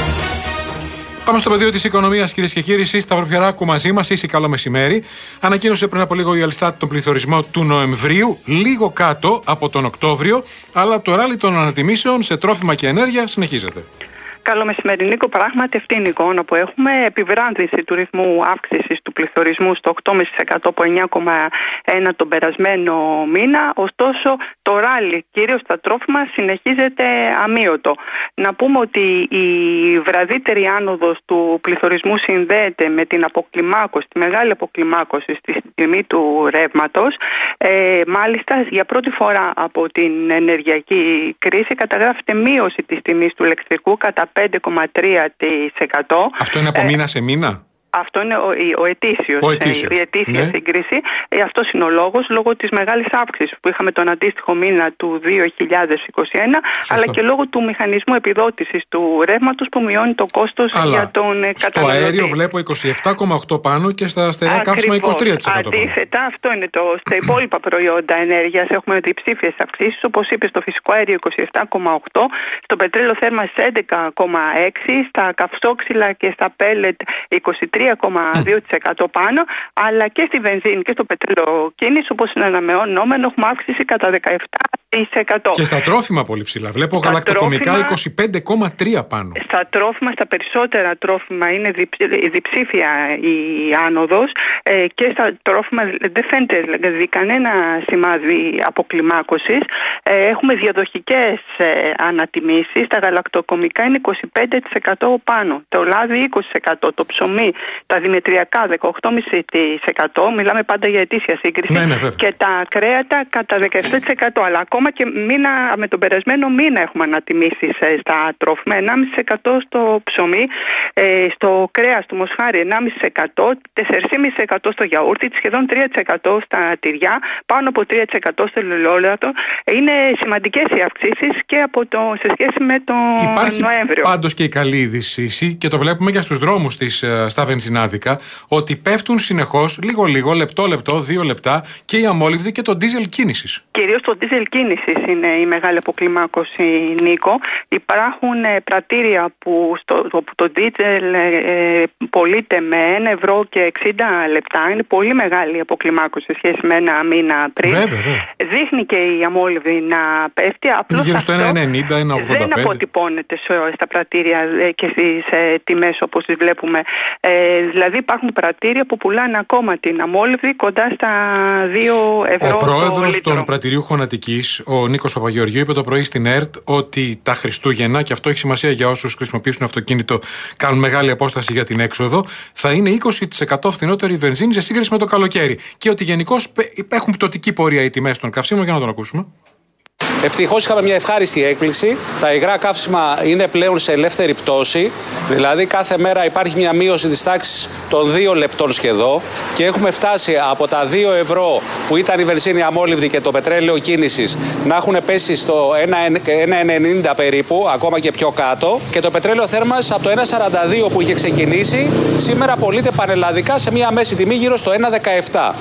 Πάμε στο πεδίο της οικονομίας, κυρίες και κύριοι. Σεις Σταυροπιαράκου μαζί μας. Ίση, καλό μεσημέρι. Ανακοίνωσε πριν από λίγο η Αλστάτ τον πληθωρισμό του Νοεμβρίου, λίγο κάτω από τον Οκτώβριο, αλλά το ράλι των ανατιμήσεων σε τρόφιμα και ενέργεια συνεχίζεται. Καλό μεσημέρι, Νίκο. Πράγματι, αυτή είναι η εικόνα που έχουμε. Επιβράδυνση του ρυθμού αύξησης του πληθωρισμού στο οκτώ κόμμα πέντε τοις εκατό από εννιά κόμμα ένα τοις εκατό τον περασμένο μήνα. Ωστόσο, το ράλι, κυρίως στα τρόφιμα, συνεχίζεται αμείωτο. Να πούμε ότι η βραδύτερη άνοδος του πληθωρισμού συνδέεται με την αποκλιμάκωση, τη μεγάλη αποκλιμάκωση στη τιμή του ρεύματος. Ε, μάλιστα, για πρώτη φορά από την ενεργειακή κρίση καταγράφεται μείωση της τιμής του ηλεκτρικού κατά πέντε κόμμα τρία τοις εκατό. Αυτό είναι από μήνα σε μήνα? Αυτό είναι ο, ο ετήσιος, ο ετήσιος. η ετήσια ναι. σύγκριση. Ε, αυτός είναι ο λόγος, λόγω της μεγάλης αύξησης που είχαμε τον αντίστοιχο μήνα του δύο χιλιάδες είκοσι ένα, Σωστό. αλλά και λόγω του μηχανισμού επιδότησης του ρεύματος που μειώνει το κόστος αλλά για τον καταναλωτή. Στο αέριο βλέπω είκοσι επτά κόμμα οκτώ πάνω και στα στερεά καύσιμα είκοσι τρία τοις εκατό. Αντίθετα, αυτό είναι το. Στα υπόλοιπα προϊόντα ενέργειας έχουμε διψήφιες αυξήσεις, όπως είπε, στο φυσικό αέριο είκοσι επτά κόμμα οκτώ, στο πετρέλαιο θέρμανσης έντεκα κόμμα έξι, στα καυσόξυλα και στα πέλετ είκοσι τρία κόμμα δύο τοις εκατό πάνω, αλλά και στη βενζίνη και στο πετρέλαιο κίνηση, όπως είναι αναμενόμενο, έχουμε αύξηση κατά δεκαεπτά τοις εκατό. Και στα τρόφιμα πολύ ψηλά. Βλέπω στα γαλακτοκομικά τρόφιμα, είκοσι πέντε κόμμα τρία πάνω. Στα τρόφιμα, στα περισσότερα τρόφιμα είναι διψήφια η άνοδος ε, και στα τρόφιμα δεν φαίνεται δηλαδή κανένα σημάδι αποκλιμάκωσης. Ε, έχουμε διαδοχικές ε, ανατιμήσεις. Τα γαλακτοκομικά είναι είκοσι πέντε τοις εκατό πάνω. Το λάδι είκοσι τοις εκατό. Το ψωμί, τα δημητριακά δεκαοκτώ κόμμα πέντε τοις εκατό. Μιλάμε πάντα για ετήσια σύγκριση. Ναι, ναι, και τα κρέατα κατά δεκαεπτά τοις εκατό. Αλλά ακόμα και μήνα, με τον περασμένο μήνα έχουμε ανατιμήσεις ε, στα τρόφιμα. ενάμιση τοις εκατό στο ψωμί, ε, στο κρέας του μοσχάρι ενάμιση τοις εκατό, τέσσερα κόμμα πέντε τοις εκατό στο γιαούρτι, σχεδόν τρία τοις εκατό στα τυριά, πάνω από τρία τοις εκατό στο ελαιόλαδο. Είναι σημαντικές οι αυξήσεις και από το, σε σχέση με τον Υπάρχει Νοέμβριο. Πάντως και η καλή είδηση, και το βλέπουμε και στους δρόμους της, στα βενζινάδικα, ότι πέφτουν συνεχώς λίγο-λίγο, λεπτό-λεπτό, δύο λεπτά και η αμόλυβδη και το ντίζελ κίνησης. Κυρίως το ντίζελ κίνησης είναι η μεγάλη αποκλιμάκωση, Νίκο. Υπάρχουν ε, πρατήρια που, στο, που το ντίζελ ε, πωλείται με ένα ευρώ και εξήντα λεπτά. Είναι πολύ μεγάλη η αποκλιμάκωση σε σχέση με ένα μήνα πριν. Βέβαια, βέβαια. Δείχνει και η αμόλυβδη να πέφτει. Απλώς γύρω στο ένα ενενήντα, ένα ογδόντα πέντε. Δεν αποτυπώνεται στα πρατήρια και στις ε, τιμές όπως τις βλέπουμε. Ε, δηλαδή υπάρχουν πρατήρια που πουλάνε ακόμα την αμόλυβδη κοντά στα δύο ευρώ. Ο πρόεδρος των πρατηριούχων Αττικής, ο Νίκος Παπαγεωργίου, είπε το πρωί στην ΕΡΤ ότι τα Χριστούγεννα, και αυτό έχει σημασία για όσους χρησιμοποιήσουν αυτοκίνητο, κάνουν μεγάλη απόσταση για την έξοδο, θα είναι είκοσι τοις εκατό φθηνότερη η βενζίνη σε σύγκριση με το καλοκαίρι. Και ότι γενικώς έχουν πτωτική πορεία οι τιμές των καυσίμων. Για να τον ακούσουμε. Ευτυχώς είχαμε μια ευχάριστη έκπληξη. Τα υγρά καύσιμα είναι πλέον σε ελεύθερη πτώση. Δηλαδή κάθε μέρα υπάρχει μια μείωση της τάξης των δύο λεπτών σχεδόν και έχουμε φτάσει από τα δύο ευρώ που ήταν η βενζίνη αμόλυβδη και το πετρέλαιο κίνησης να έχουν πέσει στο ένα ενενήντα περίπου, ακόμα και πιο κάτω, και το πετρέλαιο θέρμανσης από το ένα σαράντα δύο που είχε ξεκινήσει σήμερα πωλείται πανελλαδικά σε μια μέση τιμή γύρω στο ένα δεκαεπτά.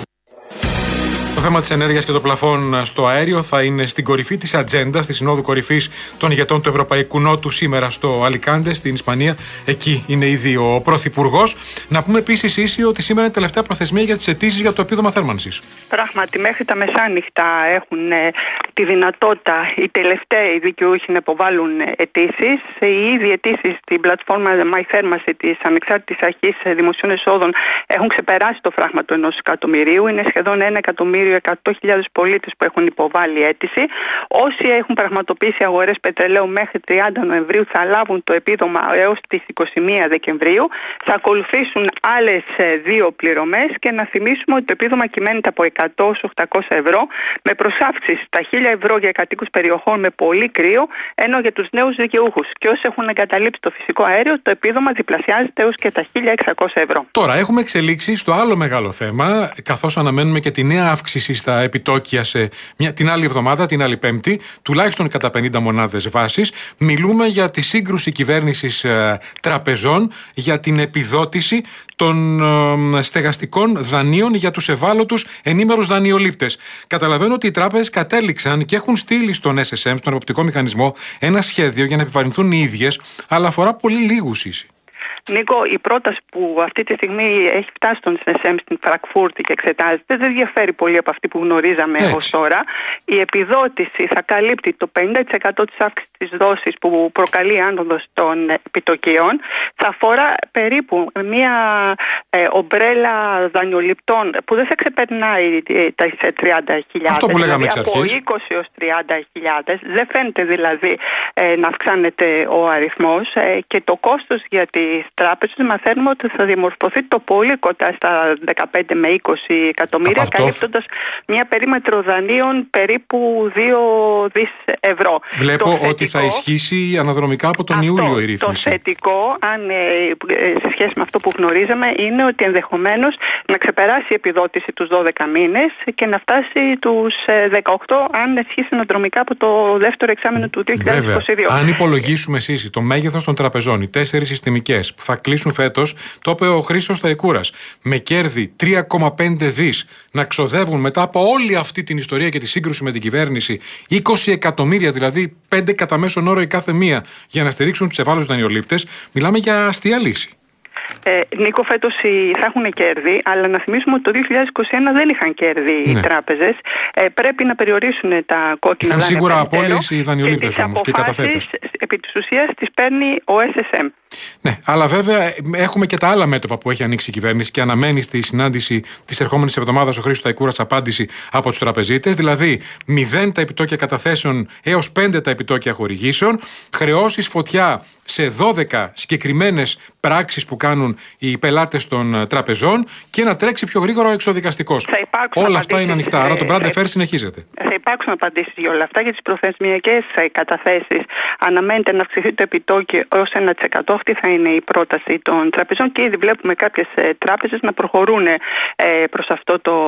Το θέμα της ενέργειας και των πλαφών στο αέριο θα είναι στην κορυφή της ατζέντας της Συνόδου Κορυφής των ηγετών του Ευρωπαϊκού Νότου σήμερα στο Αλικάντε, στην Ισπανία. Εκεί είναι ήδη ο Πρωθυπουργός. Να πούμε επίσης, Ίση, ότι σήμερα είναι η τελευταία προθεσμία για τις αιτήσεις για το επίδομα θέρμανσης. Πράγματι, μέχρι τα μεσάνυχτα έχουν ε, τη δυνατότητα οι τελευταίοι δικαιούχοι να υποβάλουν αιτήσεις. Οι ήδη αιτήσεις στην πλατφόρμα MyThermacy της Ανεξάρτητης Αρχής Δημοσίων Εσόδων έχουν ξεπεράσει το φράγμα του ενός εκατομμυρίου. Είναι σχεδόν ένα εκατομμύριο εκατό χιλιάδες πολίτες που έχουν υποβάλει αίτηση. Όσοι έχουν πραγματοποιήσει αγορές πετρελαίου μέχρι τριάντα Νοεμβρίου θα λάβουν το επίδομα έως τις είκοσι μία Δεκεμβρίου. Θα ακολουθήσουν άλλες δύο πληρωμές και να θυμίσουμε ότι το επίδομα κυμαίνεται από εκατό έως οκτακόσια ευρώ με προσάυξηση στα χίλια ευρώ για κατοίκους περιοχών με πολύ κρύο, ενώ για τους νέους δικαιούχους και όσοι έχουν εγκαταλείψει το φυσικό αέριο το επίδομα διπλασιάζεται έως και τα χίλια εξακόσια ευρώ. Τώρα έχουμε εξελίξει στο άλλο μεγάλο θέμα, καθώς αναμένουμε και τη νέα αύξηση στα επιτόκια σε μια, την άλλη εβδομάδα, την άλλη Πέμπτη, τουλάχιστον κατά πενήντα μονάδες βάσης. Μιλούμε για τη σύγκρουση κυβέρνησης ε, τραπεζών για την επιδότηση των ε, στεγαστικών δανείων για τους ευάλωτους ενήμερους δανειολήπτες. Καταλαβαίνω ότι οι τράπεζες κατέληξαν και έχουν στείλει στον ες ες εμ, στον εποπτικό μηχανισμό, ένα σχέδιο για να επιβαρυνθούν οι ίδιες, αλλά αφορά πολύ λίγους, Ίση. Νίκο, η πρόταση που αυτή τη στιγμή έχει φτάσει στον ες ες εμ στην Φραγκφούρτη και εξετάζεται δεν διαφέρει πολύ από αυτή που γνωρίζαμε ως τώρα. Η επιδότηση θα καλύπτει το πενήντα τοις εκατό της αύξησης της δόσης που προκαλεί άνοδος των επιτοκίων. Θα αφορά περίπου μια ε, ομπρέλα δανειοληπτών που δεν θα ξεπερνάει ε, τα τριάντα χιλιάδες. Αυτό που λέγαμε δηλαδή από είκοσι έως τριάντα χιλιάδες. Δεν φαίνεται δηλαδή ε, να αυξάνεται ο αριθμός ε, και το κόστος για τις τράπεζες μαθαίνουμε ότι θα διαμορφωθεί το πολύ κοντά στα δεκαπέντε με είκοσι εκατομμύρια, αυτό... καλύπτοντας μια περίμετρο δανείων περίπου δύο δισεκατομμύρια ευρώ. Βλέπω θετικό, ότι θα ισχύσει αναδρομικά από τον αυτό, Ιούλιο η ρύθμιση. Το θετικό, αν, ε, σε σχέση με αυτό που γνωρίζαμε, είναι ότι ενδεχομένως να ξεπεράσει η επιδότηση τους δώδεκα μήνες και να φτάσει τους δεκαοκτώ αν ισχύσει αναδρομικά από το δεύτερο εξάμηνο του δύο χιλιάδες είκοσι δύο. Βέβαια, αν υπολογίσουμε εσείς το μέγεθος των τραπεζών, οι τέσσερις συστημικές που θα κλείσουν φέτος, το είπε ο Χρήστος Σταϊκούρας, με κέρδη τρία κόμμα πέντε δις να ξοδεύουν μετά από όλη αυτή την ιστορία και τη σύγκρουση με την κυβέρνηση είκοσι εκατομμύρια, δηλαδή πέντε κατά μέσον όρο η κάθε μία, για να στηρίξουν τους ευάλωτους δανειολήπτες, μιλάμε για αστεία λύση. Ε, Νίκο, φέτος θα έχουν κέρδη, αλλά να θυμίσουμε ότι το δύο χιλιάδες είκοσι ένα δεν είχαν κέρδη ναι. οι τράπεζες. Ε, πρέπει να περιορίσουν τα κόκκινα δάνεια. Είχαν σίγουρα απώλειες οι δανειολήπτες όμως και οι καταθέτες. Επί της ουσίας τις παίρνει ο ες ες εμ. Ναι, αλλά βέβαια έχουμε και τα άλλα μέτωπα που έχει ανοίξει η κυβέρνηση και αναμένει στη συνάντηση της ερχόμενης εβδομάδας ο Χρήστος Σταϊκούρας απάντηση από τους τραπεζίτες. Δηλαδή, μηδέν τα επιτόκια καταθέσεων έως πέντε τα επιτόκια χορηγήσεων, χρεώσεις φωτιά σε δώδεκα συγκεκριμένες πράξεις που κάνουν οι πελάτες των τραπεζών και να τρέξει πιο γρήγορα ο εξοδικαστικός. Όλα αυτά είναι ανοιχτά. Άρα το Brand Fair συνεχίζεται. Θα υπάρξουν απαντήσεις για όλα αυτά. Για τις προθεσμιακές καταθέσεις αναμένεται να αυξηθεί το επιτόκιο ως ένα τοις εκατό. Αυτή θα είναι η πρόταση των τραπεζών και ήδη βλέπουμε κάποιες τράπεζες να προχωρούν προς αυτό το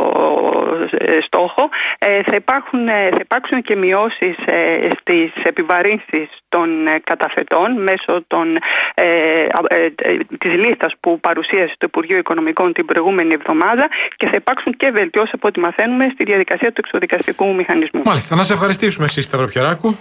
στόχο. Θα, υπάρχουν, θα υπάρξουν και μειώσεις στις επιβαρύνσεις των καταθετών μέσω των, ε, ε, ε, της λίστας που παρουσίασε το Υπουργείο Οικονομικών την προηγούμενη εβδομάδα και θα υπάρξουν και βελτιώσεις από ό,τι μαθαίνουμε στη διαδικασία του εξοδικαστικού μηχανισμού. Μάλιστα, να σε ευχαριστήσουμε εσείς, Σταυροπιεράκου.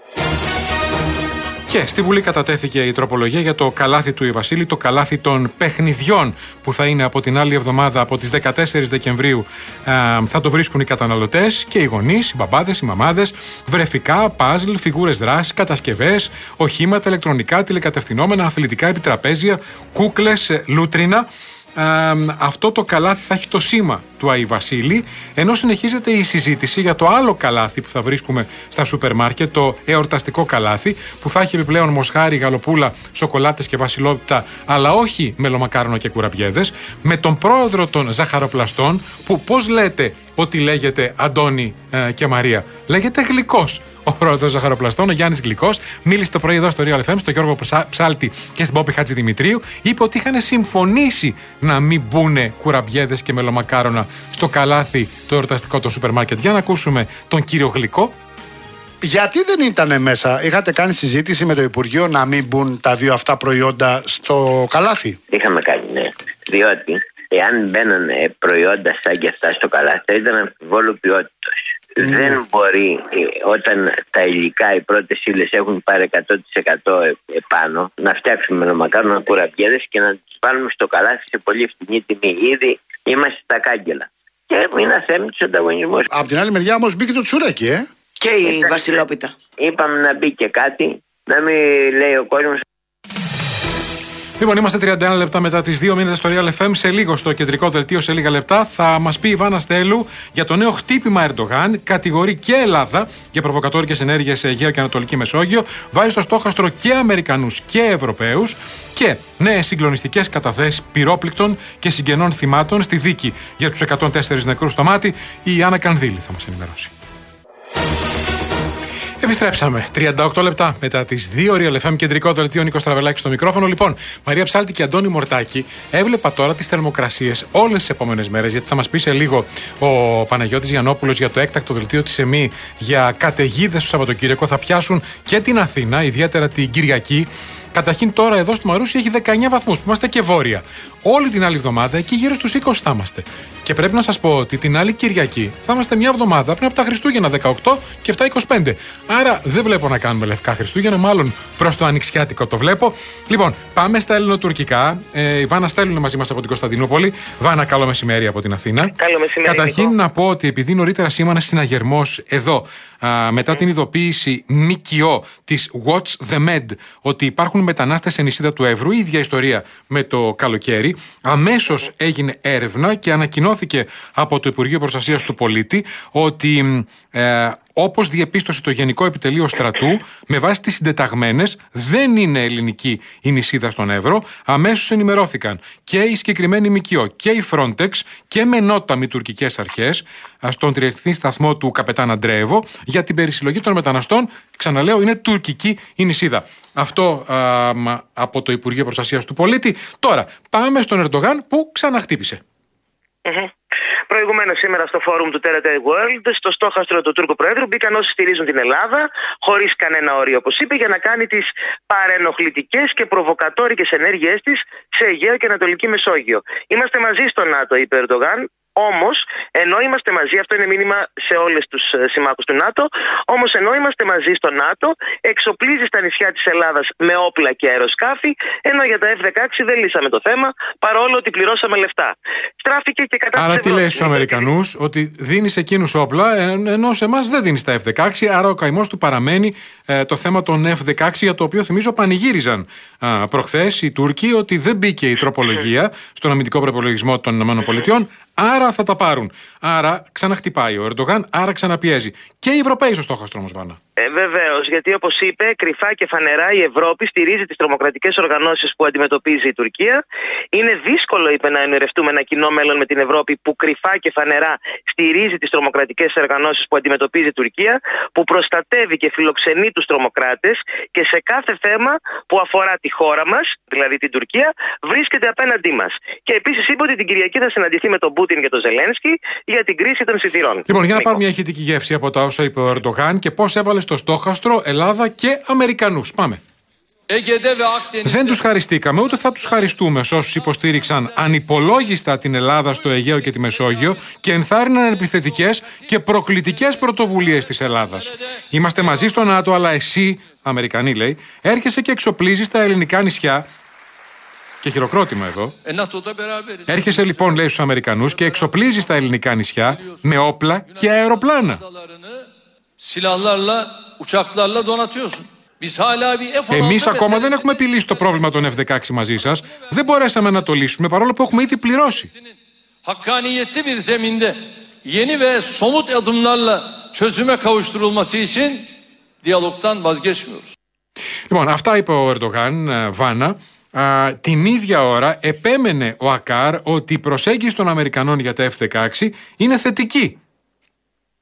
Και στη Βουλή κατατέθηκε η τροπολογία για το καλάθι του Ιβασίλη, το καλάθι των παιχνιδιών που θα είναι από την άλλη εβδομάδα, από τις δεκατέσσερις Δεκεμβρίου. Α, θα το βρίσκουν οι καταναλωτές και οι γονείς, οι μπαμπάδες, οι μαμάδες, βρεφικά, παζλ, φιγούρες δράσης, κατασκευές, οχήματα, ηλεκτρονικά, τηλεκατευθυνόμενα, αθλητικά επιτραπέζια, κούκλες, λούτρινα. Ε, αυτό το καλάθι θα έχει το σήμα του Άι Βασίλη, ενώ συνεχίζεται η συζήτηση για το άλλο καλάθι που θα βρίσκουμε στα σούπερ μάρκετ, το εορταστικό καλάθι, που θα έχει επιπλέον μοσχάρι, γαλοπούλα, σοκολάτες και βασιλόπιτα, αλλά όχι μελομακάρονο και κουραμπιέδες, με τον πρόεδρο των ζαχαροπλαστών, που πώς λέτε ότι λέγεται Αντώνη ε, και Μαρία? Λέγεται Γλυκός. ο πρόεδρος Ζαχαροπλαστών, ο Γιάννης Γλυκός, μίλησε το πρωί εδώ στο Real εφ εμ, στον Γιώργο Ψάλτη και στην Πόπη Χατζηδημητρίου. Είπε ότι είχαν συμφωνήσει να μην μπουνε κουραμπιέδες και μελομακάρονα στο καλάθι το εορταστικό των σούπερ μάρκετ. Για να ακούσουμε τον κύριο Γλυκό. Γιατί δεν ήταν μέσα, είχατε κάνει συζήτηση με το Υπουργείο να μην μπουν τα δύο αυτά προϊόντα στο καλάθι? Είχαμε κάνει, ναι. Διότι εάν μπαίνανε προϊόντα σαν και αυτά στο καλάθι, θα ήταν αμφιβόλου ποιότητος. Mm. Δεν μπορεί όταν τα υλικά, οι πρώτες ύλες έχουν πάρει εκατό τοις εκατό επάνω, να φτιάξουμε μελομακάρονα κουραμπιέδες και να τις βάλουμε στο καλάθι σε πολύ φτηνή τιμή. Ήδη είμαστε στα κάγκελα. Και είναι θέμα του ανταγωνισμού. Από την άλλη μεριά όμως μπήκε το τσουρέκι, ε. Και η ε, βασιλόπιτα. Είπαμε να μπει και κάτι, να μην λέει ο κόσμος. Λοιπόν, είμαστε τριάντα ένα λεπτά μετά τις δύο, μείνετε στο Real εφ εμ. Σε λίγο στο κεντρικό δελτίο, σε λίγα λεπτά, θα μας πει η Βάνα Στέλου για το νέο χτύπημα Ερντογάν. Κατηγορεί και Ελλάδα για προβοκατόρικες ενέργειες σε Αιγαίο και Ανατολική Μεσόγειο. Βάζει στο στόχαστρο και Αμερικανούς και Ευρωπαίους. Και νέες συγκλονιστικές καταθέσεις πυρόπληκτων και συγγενών θυμάτων στη δίκη για τους εκατόν τέσσερις νεκρούς στο Μάτι. Η Άννα Κανδύλη θα μας ενημερώσει. Επιστρέψαμε. τριάντα οκτώ λεπτά μετά τις δύο, Real εφ εμ, κεντρικό δελτίο, Νίκος Τραβελάκης στο μικρόφωνο. Λοιπόν, Μαρία Ψάλτη και Αντώνη Μορτάκη, έβλεπα τώρα τις θερμοκρασίες όλες τις επόμενες μέρες, γιατί θα μας πει σε λίγο ο Παναγιώτης Γιαννόπουλος για το έκτακτο δελτίο της ΕΜΗ για καταιγίδες το Σαββατοκύριακο. Θα πιάσουν και την Αθήνα, ιδιαίτερα την Κυριακή. Καταρχήν τώρα εδώ στο Μαρούσι έχει δεκαεννιά βαθμούς που είμαστε και βόρεια. Όλη την άλλη εβδομάδα εκεί γύρω στους είκοσι θα είμαστε. Και πρέπει να σας πω ότι την άλλη Κυριακή θα είμαστε μια εβδομάδα πριν από τα Χριστούγεννα, δεκαοκτώ και επτά είκοσι πέντε. Άρα δεν βλέπω να κάνουμε λευκά Χριστούγεννα, μάλλον προς το ανοιξιάτικο το βλέπω. Λοιπόν, πάμε στα ελληνοτουρκικά. Ε, η Βάνα Στέλου είναι μαζί μας από την Κωνσταντινούπολη. Βάνα, καλό μεσημέρι από την Αθήνα. Καλό μεσημέρι. Καταρχήν Νίκο. να πω ότι επειδή νωρίτερα σήμανε συναγερμός εδώ, α, μετά mm. την ειδοποίηση ΜΚΟ της Watch the Med ότι υπάρχουν μετανάστες σε νησίδα του Εύρου, η ίδια ιστορία με το καλοκαίρι, αμέσως έγινε έρευνα και ανακοινώθηκε από το Υπουργείο Προστασίας του Πολίτη ότι ε, όπως διεπίστωσε το Γενικό Επιτελείο Στρατού, με βάση τις συντεταγμένες, δεν είναι ελληνική η νησίδα στον Εύρο. Αμέσως ενημερώθηκαν και η συγκεκριμένη ΜΚΟ και η Frontex και με νότα μη τουρκικές αρχές στον τριεθνή σταθμό του Καπετάν Αντρέεβο για την περισυλλογή των μεταναστών. Ξαναλέω, είναι τουρκική η νησίδα. Αυτό α, από το Υπουργείο Προστασίας του Πολίτη. Τώρα, πάμε στον Ερντογάν που ξαναχτύπησε. Mm-hmm. Προηγουμένως σήμερα στο φόρουμ του Terra World, στο στόχαστρο του Τούρκου Προέδρου, μπήκαν όσοι στηρίζουν την Ελλάδα, χωρίς κανένα όριο, όπως είπε, για να κάνει τις παρενοχλητικές και προβοκατόρικες ενέργειές της σε Αιγαίο και Ανατολική Μεσόγειο. Είμαστε μαζί στο ΝΑΤΟ, είπε ο Ερντογάν. Όμως, ενώ είμαστε μαζί, αυτό είναι μήνυμα σε όλες τους συμμάχους του ΝΑΤΟ, όμως ενώ είμαστε μαζί στο ΝΑΤΟ, εξοπλίζει στα νησιά της Ελλάδας με όπλα και αεροσκάφη, ενώ για τα εφ δεκαέξι δεν λύσαμε το θέμα, παρόλο ότι πληρώσαμε λεφτά. Στράφηκε και κατά. Άρα τι λέει στους Αμερικανούς, ότι δίνει σε εκείνους όπλα, ενώ σε εμάς δεν δίνει τα εφ δεκαέξι, άρα ο καημός του παραμένει ε, το θέμα των εφ δεκαέξι, για το οποίο θυμίζω πανηγύριζαν ε, προχθές οι Τούρκοι ότι δεν μπήκε η τροπολογία στον αμυντικό προπολογισμό των ΗΠΑ. Άρα θα τα πάρουν. Άρα ξαναχτυπάει ο Ερντογάν, άρα ξαναπιέζει. Και οι Ευρωπαίοι στο στόχαστρο όμως, Βάνα. Ε, βεβαίως, γιατί όπως είπε, κρυφά και φανερά η Ευρώπη στηρίζει τις τρομοκρατικές οργανώσεις που αντιμετωπίζει η Τουρκία. Είναι δύσκολο, είπε, να ενορευτούμε ένα κοινό μέλλον με την Ευρώπη που κρυφά και φανερά στηρίζει τις τρομοκρατικές οργανώσεις που αντιμετωπίζει η Τουρκία, που προστατεύει και φιλοξενεί τους τρομοκράτες και σε κάθε θέμα που αφορά τη χώρα μας, δηλαδή την Τουρκία, βρίσκεται απέναντί μας. Και επίσης είπε ότι την Κυριακή θα συναντηθεί με τον Πούτιν και τον Ζελένσκι για την κρίση των σιτηρών. Λοιπόν, για να πάρουμε μια ηχητική γεύση από τα όσα είπε ο Ερντογάν και πώς έβαλε στο στόχαστρο Ελλάδα και Αμερικανούς. Πάμε. Δεν τους χαριστήκαμε, ούτε θα τους χαριστούμε σε όσους υποστήριξαν ανυπολόγιστα την Ελλάδα στο Αιγαίο και τη Μεσόγειο και ενθάρρυναν επιθετικές και προκλητικές πρωτοβουλίες της Ελλάδας. Είμαστε μαζί στο ΝΑΤΟ, αλλά εσύ, Αμερικανοί λέει, έρχεσαι και εξοπλίζεις τα ελληνικά νησιά. Και χειροκρότημα εδώ. Έρχεσαι λοιπόν, λέει στους Αμερικανούς, και εξοπλίζεις τα ελληνικά νησιά με όπλα και αεροπλάνα. Εμείς ακόμα δεν έχουμε επιλύσει το πρόβλημα των εφ δεκαέξι μαζί σας. Δεν μπορέσαμε να το λύσουμε, παρόλο που έχουμε ήδη πληρώσει. Λοιπόν, αυτά είπε ο Ερντογάν, Βάνα. Α, την ίδια ώρα επέμενε ο Ακάρ ότι η προσέγγιση των Αμερικανών για τα εφ δεκαέξι είναι θετική.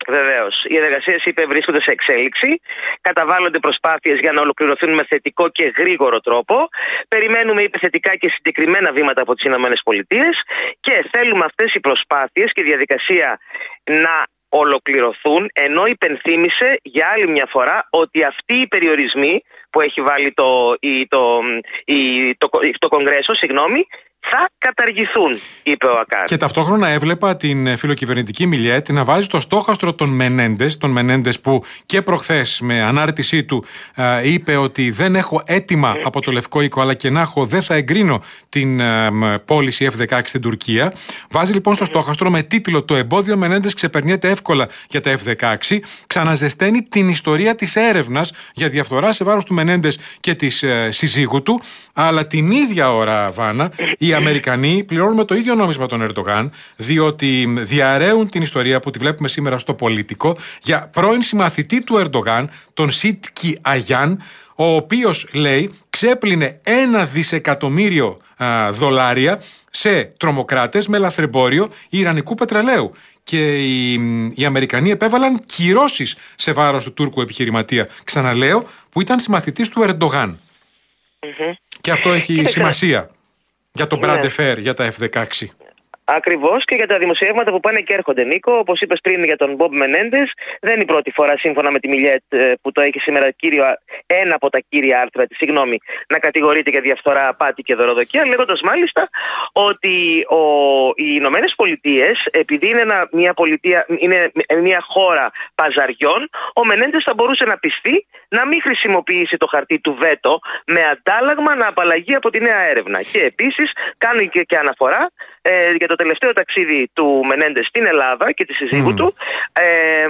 Βεβαίως. Οι εργασίες, είπε, βρίσκονται σε εξέλιξη. Καταβάλλονται προσπάθειες για να ολοκληρωθούν με θετικό και γρήγορο τρόπο. Περιμένουμε, είπε, θετικά και συγκεκριμένα βήματα από τις ΗΠΑ και θέλουμε αυτές οι προσπάθειες και η διαδικασία να ολοκληρωθούν, ενώ υπενθύμησε για άλλη μια φορά ότι αυτοί οι περιορισμοί που έχει βάλει το, η, το, η, το, το Κογκρέσο, συγγνώμη, θα καταργηθούν, είπε ο Ακάρ. Και ταυτόχρονα έβλεπα την φιλοκυβερνητική Μιλιέτ να βάζει στο στόχαστρο τον Μενέντες, τον Μενέντες που και προχθές με ανάρτησή του ε, είπε ότι δεν έχω έτοιμα από το Λευκό Οίκο, αλλά και να έχω δεν θα εγκρίνω την ε, πώληση εφ δεκαέξι στην Τουρκία. Βάζει λοιπόν στο στόχαστρο με τίτλο «Το εμπόδιο Μενέντες ξεπερνιέται εύκολα για τα εφ δεκαέξι». Ξαναζεσταίνει την ιστορία της έρευνας για διαφθορά σε βάρος του Μενέντες και της ε, συζύγου του, αλλά την ίδια ώρα, Βάνα, οι Αμερικανοί πληρώνουν με το ίδιο νόμισμα τον Ερντογάν, διότι διαρρέουν την ιστορία που τη βλέπουμε σήμερα στο Πολίτικο για πρώην συμμαθητή του Ερντογάν, τον Σίτκι Αγιάν, ο οποίος, λέει, ξέπλυνε ένα δισεκατομμύριο α, δολάρια σε τρομοκράτες με λαθρεμπόριο ιρανικού πετρελαίου. Και οι, οι Αμερικανοί επέβαλαν κυρώσεις σε βάρος του Τούρκου επιχειρηματία, ξαναλέω, που ήταν συμμαθητής του Ερντογάν. Mm-hmm. Και αυτό έχει και σημασία για τον Brand Affair, για τα εφ δεκαέξι. Ακριβώς, και για τα δημοσιεύματα που πάνε και έρχονται, Νίκο. Όπως είπες πριν για τον Μπομπ Μενέντες, δεν είναι η πρώτη φορά, σύμφωνα με τη Μιλιέτ, που το έχει σήμερα κύριο, ένα από τα κύρια άρθρα της, συγγνώμη, να κατηγορείται για διαφθορά, απάτη και δωροδοκία, λέγοντας μάλιστα ότι ο, οι Ηνωμένες Πολιτείες, επειδή είναι, ένα, μια πολιτεία, είναι μια χώρα παζαριών, ο Μενέντες θα μπορούσε να πιστεί να μην χρησιμοποιήσει το χαρτί του βέτο με αντάλλαγμα να απαλλαγεί από τη νέα έρευνα. Και επίσης κάνει και, και αναφορά ε, για το τελευταίο ταξίδι του Μενέντες στην Ελλάδα και τη συζύγου mm. του. Ε,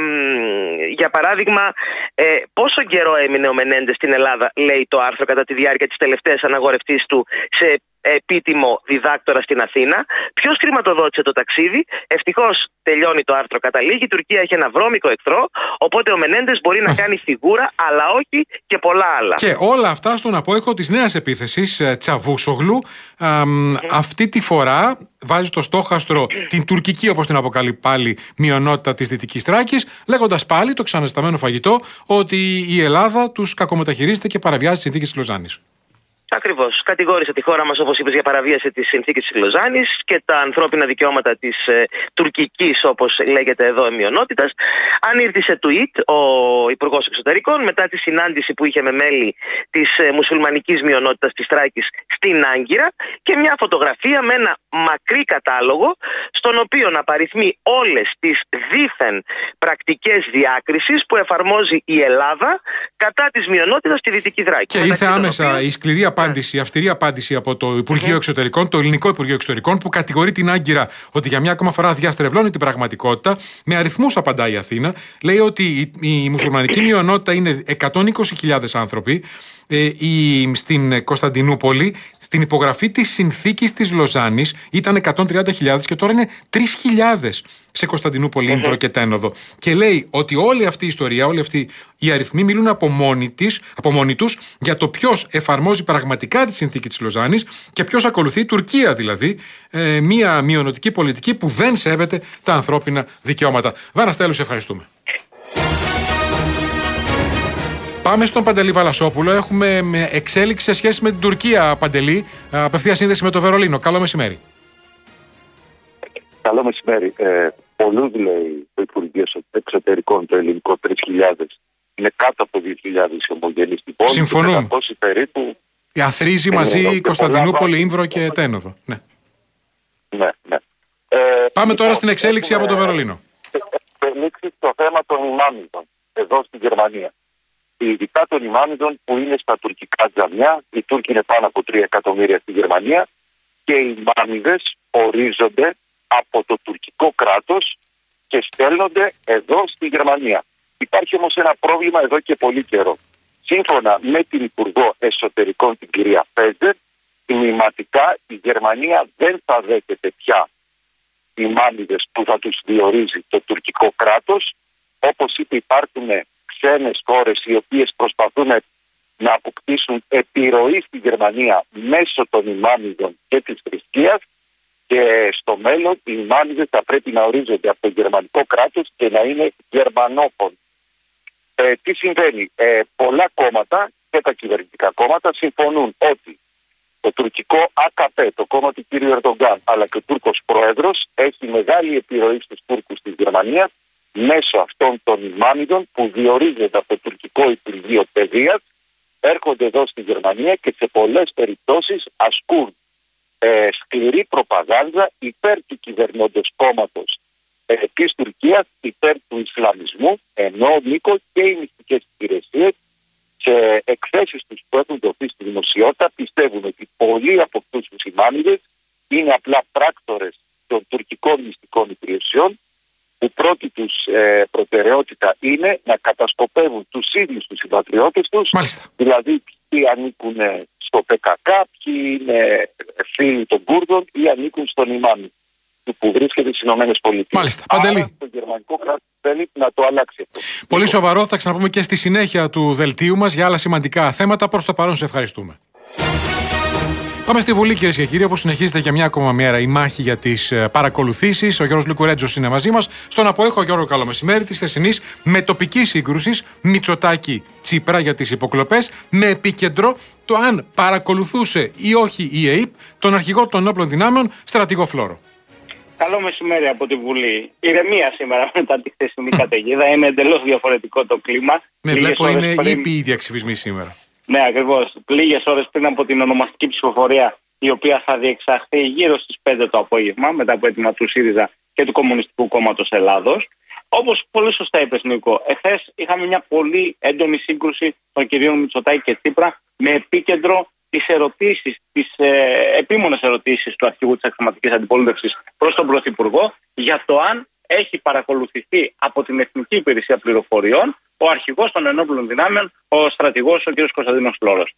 για παράδειγμα, ε, πόσο καιρό έμεινε ο Μενέντες στην Ελλάδα, λέει το άρθρο, κατά τη διάρκεια της τελευταίας αναγορευτής του σε επίτιμο διδάκτορα στην Αθήνα. Ποιος χρηματοδότησε το ταξίδι? Ευτυχώς, τελειώνει το άρθρο, καταλήγει, η Τουρκία έχει ένα βρώμικο εχθρό, οπότε ο Μενέντες μπορεί να κάνει φιγούρα, αλλά όχι και πολλά άλλα. Και όλα αυτά στον απόϊχο της νέας επίθεσης Τσαβούσογλου. Α, mm. Αυτή τη φορά βάζει στο στόχαστρο την τουρκική, όπως την αποκαλεί πάλι, μειονότητα της Δυτικής Θράκης, λέγοντας πάλι το ξαναζηταμένο φαγητό ότι η Ελλάδα τους κακομεταχειρίζεται και παραβιάζει τις συνθήκες της Λοζάνης. Ακριβώς. Κατηγόρησε τη χώρα μας, όπως είπες, για παραβίαση της συνθήκης της Λοζάνης και τα ανθρώπινα δικαιώματα της ε, τουρκικής, όπως λέγεται εδώ, μειονότητας. Ανήρτησε tweet ο Υπουργός Εξωτερικών μετά τη συνάντηση που είχε με μέλη της ε, μουσουλμανικής μειονότητας της Θράκης στην Άγκυρα και μια φωτογραφία με ένα μακρύ κατάλογο, στον οποίο να παριθμεί όλες τις δίθεν πρακτικές διάκρισης που εφαρμόζει η Ελλάδα κατά της μειονότητας στη Δυτική Θράκη. Και ήρθε άμεσα οποίων... η σκληρή απάντηση, η αυστηρή απάντηση από το Υπουργείο mm-hmm. Εξωτερικών, το Ελληνικό Υπουργείο Εξωτερικών, που κατηγορεί την Άγκυρα ότι για μια ακόμα φορά διαστρεβλώνει την πραγματικότητα. Με αριθμούς απαντάει η Αθήνα. Λέει ότι η, η μουσουλμανική μειονότητα είναι εκατόν είκοσι χιλιάδες άνθρωποι. Ε, η, στην Κωνσταντινούπολη, στην υπογραφή της συνθήκης της Λοζάνης, ήταν εκατόν τριάντα χιλιάδες και τώρα είναι τρεις χιλιάδες σε Κωνσταντινούπολη, Ήμβρο mm-hmm. και Τένοδο. Και λέει ότι όλη αυτή η ιστορία, όλοι αυτοί οι αριθμοί μιλούν από μόνοι, της, από μόνοι τους για το ποιος εφαρμόζει πραγματικά τη συνθήκη της Λοζάνης και ποιος ακολουθεί, η Τουρκία δηλαδή, ε, μια μειονοτική πολιτική που δεν σέβεται τα ανθρώπινα δικαιώματα. Βάνα Στέλου, σε ευχαριστούμε. Πάμε στον Παντελή Βαλασόπουλο. Έχουμε εξέλιξη σε σχέση με την Τουρκία, Παντελή. Απευθεία σύνδεση με το Βερολίνο. Καλό μεσημέρι. Καλό μεσημέρι. Ε, πολλούς λέει το Υπουργείο Εξωτερικών, το ελληνικό, τρεις χιλιάδες. Είναι κάτω από δύο χιλιάδες ομογενείς στην πόλη. Συμφωνούν. Περίπου. Η Αθρίζει μαζί Κωνσταντινούπολη, Ήμβρο και Τένοδο. Ναι. Ναι, ναι. Ε, Πάμε τώρα στην εξέλιξη έχουμε, από το Βερολίνο. Εξέλιξη στο θέμα των ημάμιδων εδώ στην Γερμανία. Ειδικά των ημάμιδων που είναι στα τουρκικά τζαμιά. Οι Τούρκοι είναι πάνω από τρία εκατομμύρια στη Γερμανία και οι ημάμιδες ορίζονται από το τουρκικό κράτος και στέλνονται εδώ στη Γερμανία. Υπάρχει όμως ένα πρόβλημα εδώ και πολύ καιρό. Σύμφωνα με την Υπουργό Εσωτερικών, την κυρία Φέζερ, μηνυματικά η Γερμανία δεν θα δέχεται πια ημάμιδες που θα τους διορίζει το τουρκικό κράτος. Όπως είπε, υπάρχουν ξένες χώρες οι οποίες προσπαθούν να αποκτήσουν επιρροή στη Γερμανία μέσω των ημάμιδων και της θρησκείας Και στο μέλλον οι ημάμιδες θα πρέπει να ορίζονται από το γερμανικό κράτος και να είναι γερμανόφωνοι. Ε, τι συμβαίνει, ε, πολλά κόμματα και τα κυβερνητικά κόμματα συμφωνούν ότι το τουρκικό ΑΚΠ, το κόμμα του κ. Ερντογκάν, αλλά και ο Τούρκος πρόεδρος έχει μεγάλη επιρροή στους Τούρκους της Γερμανίας μέσω αυτών των ημάμιδων που διορίζονται από το τουρκικό Υπουργείο Παιδείας, έρχονται εδώ στη Γερμανία και σε πολλές περιπτώσεις ασκούν ε, σκληρή προπαγάνδα υπέρ του κυβερνώντος κόμματος ε, της Τουρκίας, υπέρ του Ισλαμισμού, ενώ Νίκο και οι μυστικές υπηρεσίες σε εκθέσεις τους που έχουν δοθεί στη δημοσιότητα πιστεύουν ότι πολλοί από αυτούς τους ημάμιδες είναι απλά πράκτορες των τουρκικών μυστικών υπηρεσιών που πρώτη τους ε, προτεραιότητα είναι να κατασκοπεύουν τους ίδιους τους συμπατριώτες τους, Μάλιστα. δηλαδή ποιοι ανήκουν στο ΠΚΚ, ποιοι είναι φίλοι των Κούρδων ή ανήκουν στον ημάμι που βρίσκεται στις Ηνωμένες Πολιτείες. Μάλιστα. Παντελή. Άρα το γερμανικό κράτος θέλει να το αλλάξει αυτό. Πολύ σοβαρό, θα ξαναπούμε και στη συνέχεια του δελτίου μας για άλλα σημαντικά θέματα. Προς το παρόν σε ευχαριστούμε. Πάμε στη Βουλή, κυρίες και κύριοι, όπου συνεχίζεται για μια ακόμα μέρα η μάχη για τις παρακολουθήσεις. Ο Γιώργος Λικουρέτζος είναι μαζί μας. Στον απόϊχο, Γιώργο, καλό μεσημέρι, της θεσινής μετοπικής σύγκρουσης Μητσοτάκη-Τσίπρα για τις υποκλοπές, με επίκεντρο το αν παρακολουθούσε ή όχι η ΕΕΠ τον αρχηγό των όπλων δυνάμεων, στρατηγό Φλόρο. Καλό μεσημέρι από τη Βουλή. Ηρεμία σήμερα μετά τη χθεσινή καταιγίδα. Είναι εντελώς διαφορετικό το κλίμα. Ναι, Λίγες βλέπω είναι πριν... ήπιοι οι διαξυφισμοί σήμερα. Ναι, ακριβώς. Λίγες ώρες πριν από την ονομαστική ψηφοφορία, η οποία θα διεξαχθεί γύρω στις πέντε το απόγευμα, μετά από αίτημα του ΣΥΡΙΖΑ και του Κομμουνιστικού Κόμματος Ελλάδος. Όπως πολύ σωστά είπες, Νίκο, εχθές είχαμε μια πολύ έντονη σύγκρουση των κυρίων Μητσοτάκη και Τσίπρα, με επίκεντρο τις ερωτήσεις, τις ε, επίμονες ερωτήσεις του αρχηγού της αξιωματικής αντιπολίτευσης προς τον Πρωθυπουργό για το αν έχει παρακολουθηθεί από την Εθνική Υπηρεσία Πληροφοριών ο αρχηγός των ενόπλων δυνάμεων, ο στρατηγός ο κ. Κωνσταντίνος Φλόρος.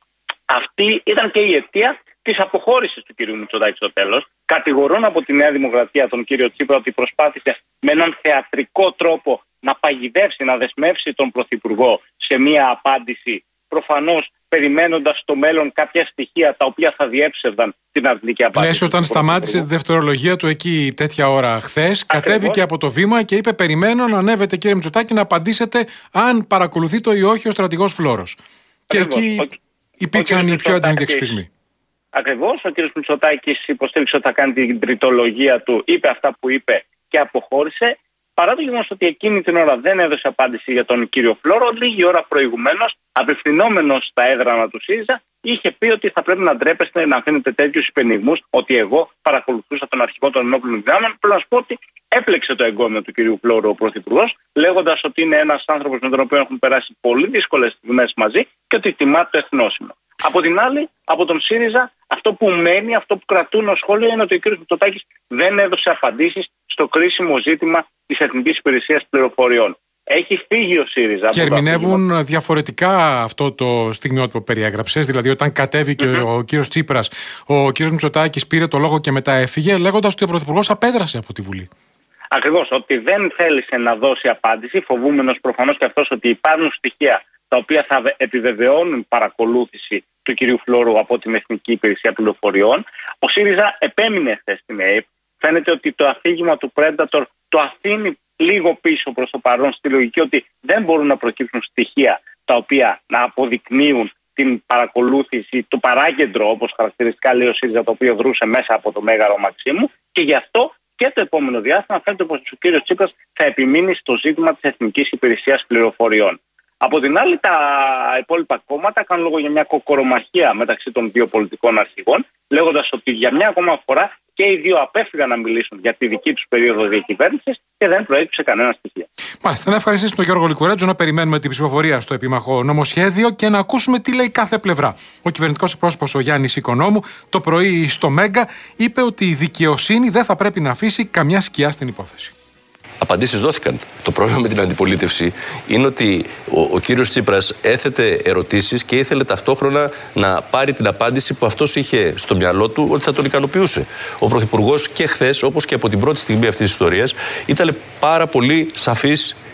Αυτή ήταν και η αιτία της αποχώρησης του κ. Μητσοτάκη στο τέλος. Κατηγορούν από τη Νέα Δημοκρατία τον κ. Τσίπρα ότι προσπάθησε με έναν θεατρικό τρόπο να παγιδεύσει, να δεσμεύσει τον Πρωθυπουργό σε μια απάντηση, προφανώς περιμένοντας στο μέλλον κάποια στοιχεία τα οποία θα διέψευδαν την αρνητική απάντηση. Λες, όταν σταμάτησε τη δευτερολογία του εκεί τέτοια ώρα χθες, κατέβηκε από το βήμα και είπε: περιμένω να ανέβετε, κύριε Μητσοτάκη, να απαντήσετε αν παρακολουθεί ή όχι ο στρατηγός Φλόρος. Και εκεί ο... υπήρξαν οι πιο έντονοι διεξυπισμοί. Ακριβώς. Ο κ. Μητσοτάκης υποστήριξε ότι θα κάνει την τριτολογία του, είπε αυτά που είπε και αποχώρησε. Παρά το γεγονός ότι εκείνη την ώρα δεν έδωσε απάντηση για τον κύριο Φλόρο, λίγη ώρα προηγουμένως, απευθυνόμενος στα έδρανα του ΣΥΡΙΖΑ, είχε πει ότι θα πρέπει να ντρέπεστε να αφήνετε τέτοιους υπενιγμούς, ότι εγώ παρακολουθούσα τον αρχηγό των ενόπλων δυνάμεων. Πρέπει να σου πω ότι έπλεξε το εγκόμιο του κυρίου Φλόρου ο Πρωθυπουργός, λέγοντας ότι είναι ένας άνθρωπος με τον οποίο έχουν περάσει πολύ δύσκολες στιγμές μαζί και ότι τιμά το εθνόσημο. Από την άλλη, από τον ΣΥΡΙΖΑ, αυτό που μένει, αυτό που κρατούν ως σχόλιο είναι ότι ο κ. Μητσοτάκης δεν έδωσε απαντήσεις στο κρίσιμο ζήτημα της Εθνικής Υπηρεσίας Πληροφοριών. Έχει φύγει ο ΣΥΡΙΖΑ. Και ερμηνεύουν διαφορετικά αυτό το στιγμιότυπο που περιέγραψες. Δηλαδή, όταν κατέβηκε mm-hmm. ο κύριος Τσίπρας, ο κύριος Μητσοτάκης πήρε το λόγο και μετά έφυγε, λέγοντας ότι ο Πρωθυπουργός απέδρασε από τη Βουλή. Ακριβώς, ότι δεν θέλησε να δώσει απάντηση, φοβούμενος προφανώς και αυτός ότι υπάρχουν στοιχεία τα οποία θα επιβεβαιώνουν παρακολούθηση του κυρίου Φλόρου από την Εθνική Υπηρεσία Πληροφοριών. Ο ΣΥΡΙΖΑ επέμεινε χθες στην ΕΕΠ. Φαίνεται ότι το αφήγημα του Predator το αφήνει λίγο πίσω προς το παρόν, στη λογική ότι δεν μπορούν να προκύψουν στοιχεία τα οποία να αποδεικνύουν την παρακολούθηση, το παράκεντρο, όπως χαρακτηριστικά λέει ο ΣΥΡΙΖΑ, το οποίο δρούσε μέσα από το Μέγαρο Μαξίμου, και γι' αυτό και το επόμενο διάστημα φαίνεται πως ο κ. Τσίπρας θα επιμείνει στο ζήτημα της Εθνικής Υπηρεσίας Πληροφοριών. Από την άλλη, τα υπόλοιπα κόμματα κάνουν λόγο για μια κοκορομαχία μεταξύ των δύο πολιτικών αρχηγών, λέγοντας ότι για μια ακόμα φορά και οι δύο απέφυγαν να μιλήσουν για τη δική τους περίοδο διακυβέρνησης και δεν προέκυψε κανένα στοιχείο. Μάλιστα, να ευχαριστήσουμε τον Γιώργο Λικουρέτζο, να περιμένουμε την ψηφοφορία στο επίμαχο νομοσχέδιο και να ακούσουμε τι λέει κάθε πλευρά. Ο κυβερνητικός εκπρόσωπος ο Γιάννης Οικονόμου το πρωί στο Μέγκα είπε ότι η δικαιοσύνη δεν θα πρέπει να αφήσει καμιά σκιά στην υπόθεση. Απαντήσεις δόθηκαν. Το πρόβλημα με την αντιπολίτευση είναι ότι ο, ο κύριος Τσίπρας έθετε ερωτήσεις και ήθελε ταυτόχρονα να πάρει την απάντηση που αυτός είχε στο μυαλό του ότι θα τον ικανοποιούσε. Ο Πρωθυπουργός και χθες, όπως και από την πρώτη στιγμή αυτής της ιστορίας, ήταν πάρα πολύ σαφής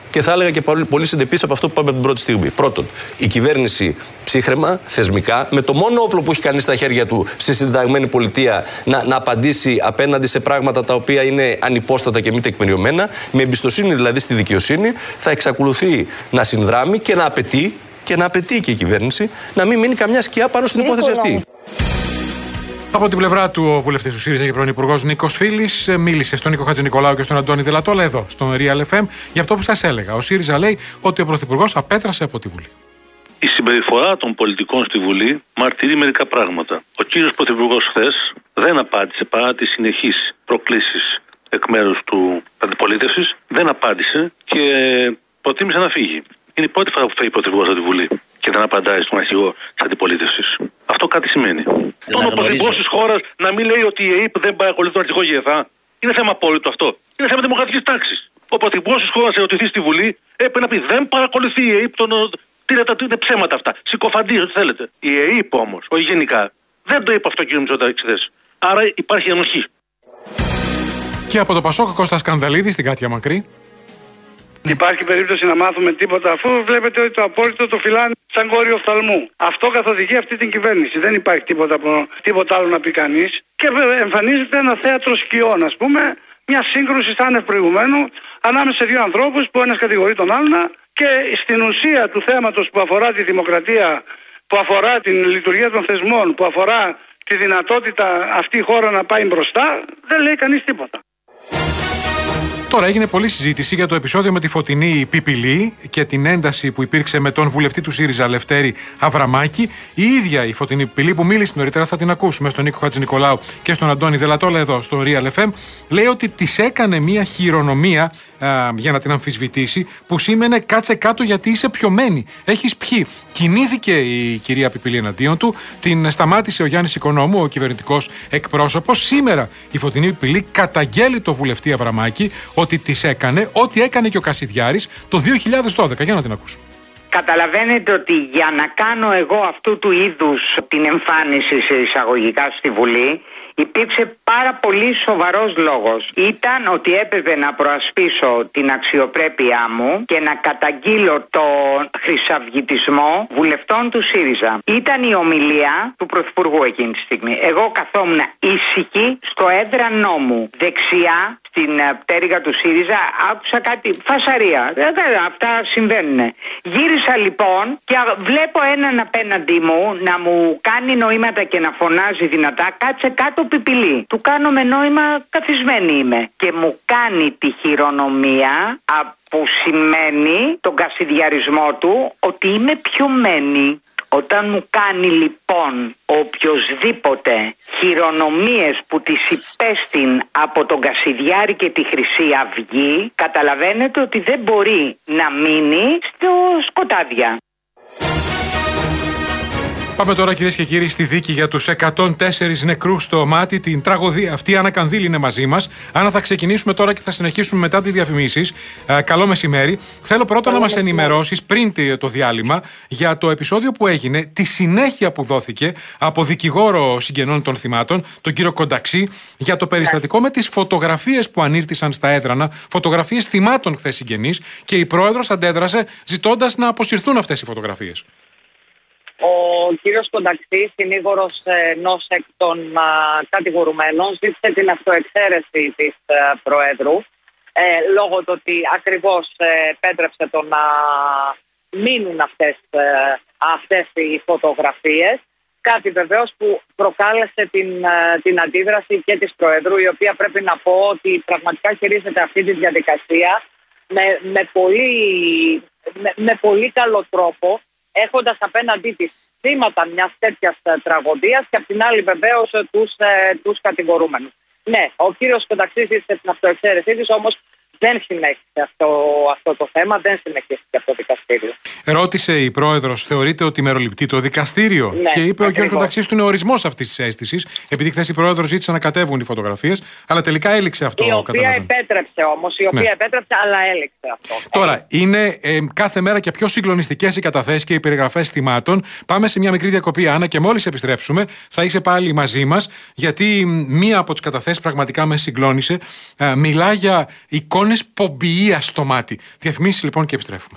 και θα έλεγα και πολύ, πολύ συντεπής από αυτό που είπαμε την πρώτη στιγμή. Πρώτον, η κυβέρνηση ψύχραιμα, θεσμικά, με το μόνο όπλο που έχει κάνει στα χέρια του στη συνταγμένη πολιτεία να, να απαντήσει απέναντι σε πράγματα τα οποία είναι ανυπόστατα και μη τεκμηριωμένα, με εμπιστοσύνη δηλαδή στη δικαιοσύνη, θα εξακολουθεί να συνδράμει και να απαιτεί, και να απαιτεί και η κυβέρνηση να μην μείνει καμιά σκιά πάνω στην υπόθεση αυτή. Από την πλευρά του, ο βουλευτής του ΣΥΡΙΖΑ και πρώην υπουργός Νίκος Φίλης μίλησε στον Νίκο Χατζηνικολάου και στον Αντώνη Δελατόλα εδώ, στον Real εφ εμ, για αυτό που σας έλεγα. Ο ΣΥΡΙΖΑ λέει ότι ο πρωθυπουργός απέτρασε από τη Βουλή. Η συμπεριφορά των πολιτικών στη Βουλή μαρτυρεί μερικά πράγματα. Ο κύριος πρωθυπουργός χθες δεν απάντησε παρά τις συνεχείς προκλήσεις εκ μέρους του αντιπολίτευσης, δεν απάντησε και προτίμησε να φύγει. Είναι η πρώτη φορά που φεύγει πρωθυπουργός από τη Βουλή και δεν απαντάει στον αρχηγό της αντιπολίτευσης. Αυτό κάτι σημαίνει. Τον ο πρωθυπουργός της χώρας να μην λέει ότι η ΕΕΠ δεν παρακολουθεί τον αρχηγό ΓΕΘΑ. Είναι θέμα απόλυτο αυτό. Είναι θέμα δημοκρατικής τάξης. Ο πρωθυπουργός της χώρας ερωτηθεί στη Βουλή έπρεπε να πει δεν παρακολουθεί η ΕΕΠ τον. Τι είναι, είναι ψέματα αυτά. Συκοφαντίες, ό,τι θέλετε. Η ΕΕΠ όμως, όχι γενικά, δεν το είπε αυτό ο κ. Μητσοτάκη χθες. Άρα υπάρχει ενοχή. Και από το Πασόκ, Κώστας Κανδαλίδης στην Κάτια Μακρύ. Υπάρχει περίπτωση να μάθουμε τίποτα, αφού βλέπετε ότι το απόλυτο το φυλάνε σαν κόριο οφθαλμού. Αυτό καθοδηγεί αυτή την κυβέρνηση. Δεν υπάρχει τίποτα, τίποτα άλλο να πει κανείς. Και εμφανίζεται ένα θέατρο σκιών, ας πούμε, μια σύγκρουση άνευ προηγουμένου ανάμεσα σε δύο ανθρώπους που ένας κατηγορεί τον άλλον. Και στην ουσία του θέματος που αφορά τη δημοκρατία, που αφορά την λειτουργία των θεσμών, που αφορά τη δυνατότητα αυτή η χώρα να πάει μπροστά, δεν λέει κανείς τίποτα. Τώρα έγινε πολλή συζήτηση για το επεισόδιο με τη Φωτεινή Πιπιλή και την ένταση που υπήρξε με τον βουλευτή του ΣΥΡΙΖΑ Λευτέρη Αβραμάκη. Η ίδια η Φωτεινή Πιπιλή που μίλησε νωρίτερα, θα την ακούσουμε, στον Νίκο Χατζηνικολάου και στον Αντώνη Δελατόλα εδώ στο Real εφ εμ, λέει ότι της έκανε μια χειρονομία α, για να την αμφισβητήσει, που σήμαινε κάτσε κάτω γιατί είσαι πιωμένη. Έχεις πιει. Κινήθηκε η κυρία Πιπιλή εναντίον του, την σταμάτησε ο Γιάννης Οικονόμου, ο κυβερνητικός εκπρόσωπος. Σήμερα η Φωτεινή Πιπιλή καταγγέλει το βουλευτή Αβραμάκη ότι της έκανε ό,τι έκανε και ο Κασιδιάρης το δύο χιλιάδες δώδεκα. Για να την ακούσω. Καταλαβαίνετε ότι για να κάνω εγώ αυτού του είδους την εμφάνιση σε εισαγωγικά στη Βουλή, υπήρξε πάρα πολύ σοβαρός λόγος. Ήταν ότι έπρεπε να προασπίσω την αξιοπρέπειά μου και να καταγγείλω τον χρυσαυγητισμό βουλευτών του ΣΥΡΙΖΑ. Ήταν η ομιλία του Πρωθυπουργού εκείνη τη στιγμή. Εγώ καθόμουν ήσυχη στο έδρανό μου, δεξιά στην πτέρυγα του ΣΥΡΙΖΑ, άκουσα κάτι φασαρία. Ε, αυτά συμβαίνουν. Γύρισα λοιπόν και βλέπω έναν απέναντί μου να μου κάνει νοήματα και να φωνάζει δυνατά, κάτσε κάτω Πιπιλή. Του κάνω με νόημα καθισμένη είμαι. Και μου κάνει τη χειρονομία που σημαίνει τον κασιδιαρισμό του ότι είμαι πιωμένη. Όταν μου κάνει λοιπόν οποιοσδήποτε χειρονομίες που τις υπέστην από τον Κασιδιάρη και τη Χρυσή Αυγή, καταλαβαίνετε ότι δεν μπορεί να μείνει στο σκοτάδια. Πάμε τώρα, κυρίες και κύριοι, στη δίκη για τους εκατόν τέσσερις νεκρούς στο Μάτι, την τραγωδία αυτή. Η Άννα Κανδύλη είναι μαζί μας. Άννα, θα ξεκινήσουμε τώρα και θα συνεχίσουμε μετά τις διαφημίσεις. Ε, καλό μεσημέρι. Θέλω πρώτα καλό να μας ενημερώσεις πριν το διάλειμμα για το επεισόδιο που έγινε, τη συνέχεια που δόθηκε από δικηγόρο συγγενών των θυμάτων, τον κύριο Κονταξή, για το περιστατικό yeah. με τις φωτογραφίες που ανήρτησαν στα έδρανα, φωτογραφίες θυμάτων χθες συγγενείς, και η πρόεδρος αντέδρασε ζητώντας να αποσυρθούν αυτές οι φωτογραφίες. Ο κύριος Κονταξής, συνήγορος ενός εκ των α, κατηγορουμένων, ζήτησε την αυτοεξαίρεση της α, Προέδρου ε, λόγω του ότι ακριβώς ε, επέτρεψε το να μείνουν αυτές, ε, αυτές οι φωτογραφίες. Κάτι βεβαίως που προκάλεσε την, ε, την αντίδραση και της Προέδρου, η οποία πρέπει να πω ότι πραγματικά χειρίζεται αυτή τη διαδικασία με, με, πολύ, με, με πολύ καλό τρόπο, έχοντας απέναντί της θύματα μιας τέτοιας τραγωδίας και απ' την άλλη βεβαίως τους, ε, τους κατηγορούμενους. Ναι, ο κύριος Κονταξής ήρθε την αυτοεξαίρεσή της, όμως δεν συνέχισε αυτό, αυτό το θέμα, δεν συνεχίστηκε αυτό το δικαστήριο. Ρώτησε η πρόεδρος, θεωρείται ότι μεροληπτεί το δικαστήριο? Ναι, και είπε ο κ. Κονταξής του είναι ορισμός αυτής της αίσθησης, επειδή χθες η πρόεδρος ζήτησε να κατέβουν οι φωτογραφίες, αλλά τελικά έληξε αυτό. Η οποία επέτρεψε όμως, η οποία ναι. επέτρεψε, αλλά έληξε αυτό. Τώρα, είναι ε, κάθε μέρα και πιο συγκλονιστικές οι καταθέσεις και οι περιγραφές θυμάτων. Πάμε σε μια μικρή διακοπή, Άννα, και μόλις επιστρέψουμε θα είσαι πάλι μαζί μας, γιατί μία από τις καταθέσεις πραγματικά με συγκλώνησε. Ε, μιλά για εικόνες κανόνες πομπιείας στο μάτι. Διαφημίσεις λοιπόν και επιστρέφουμε.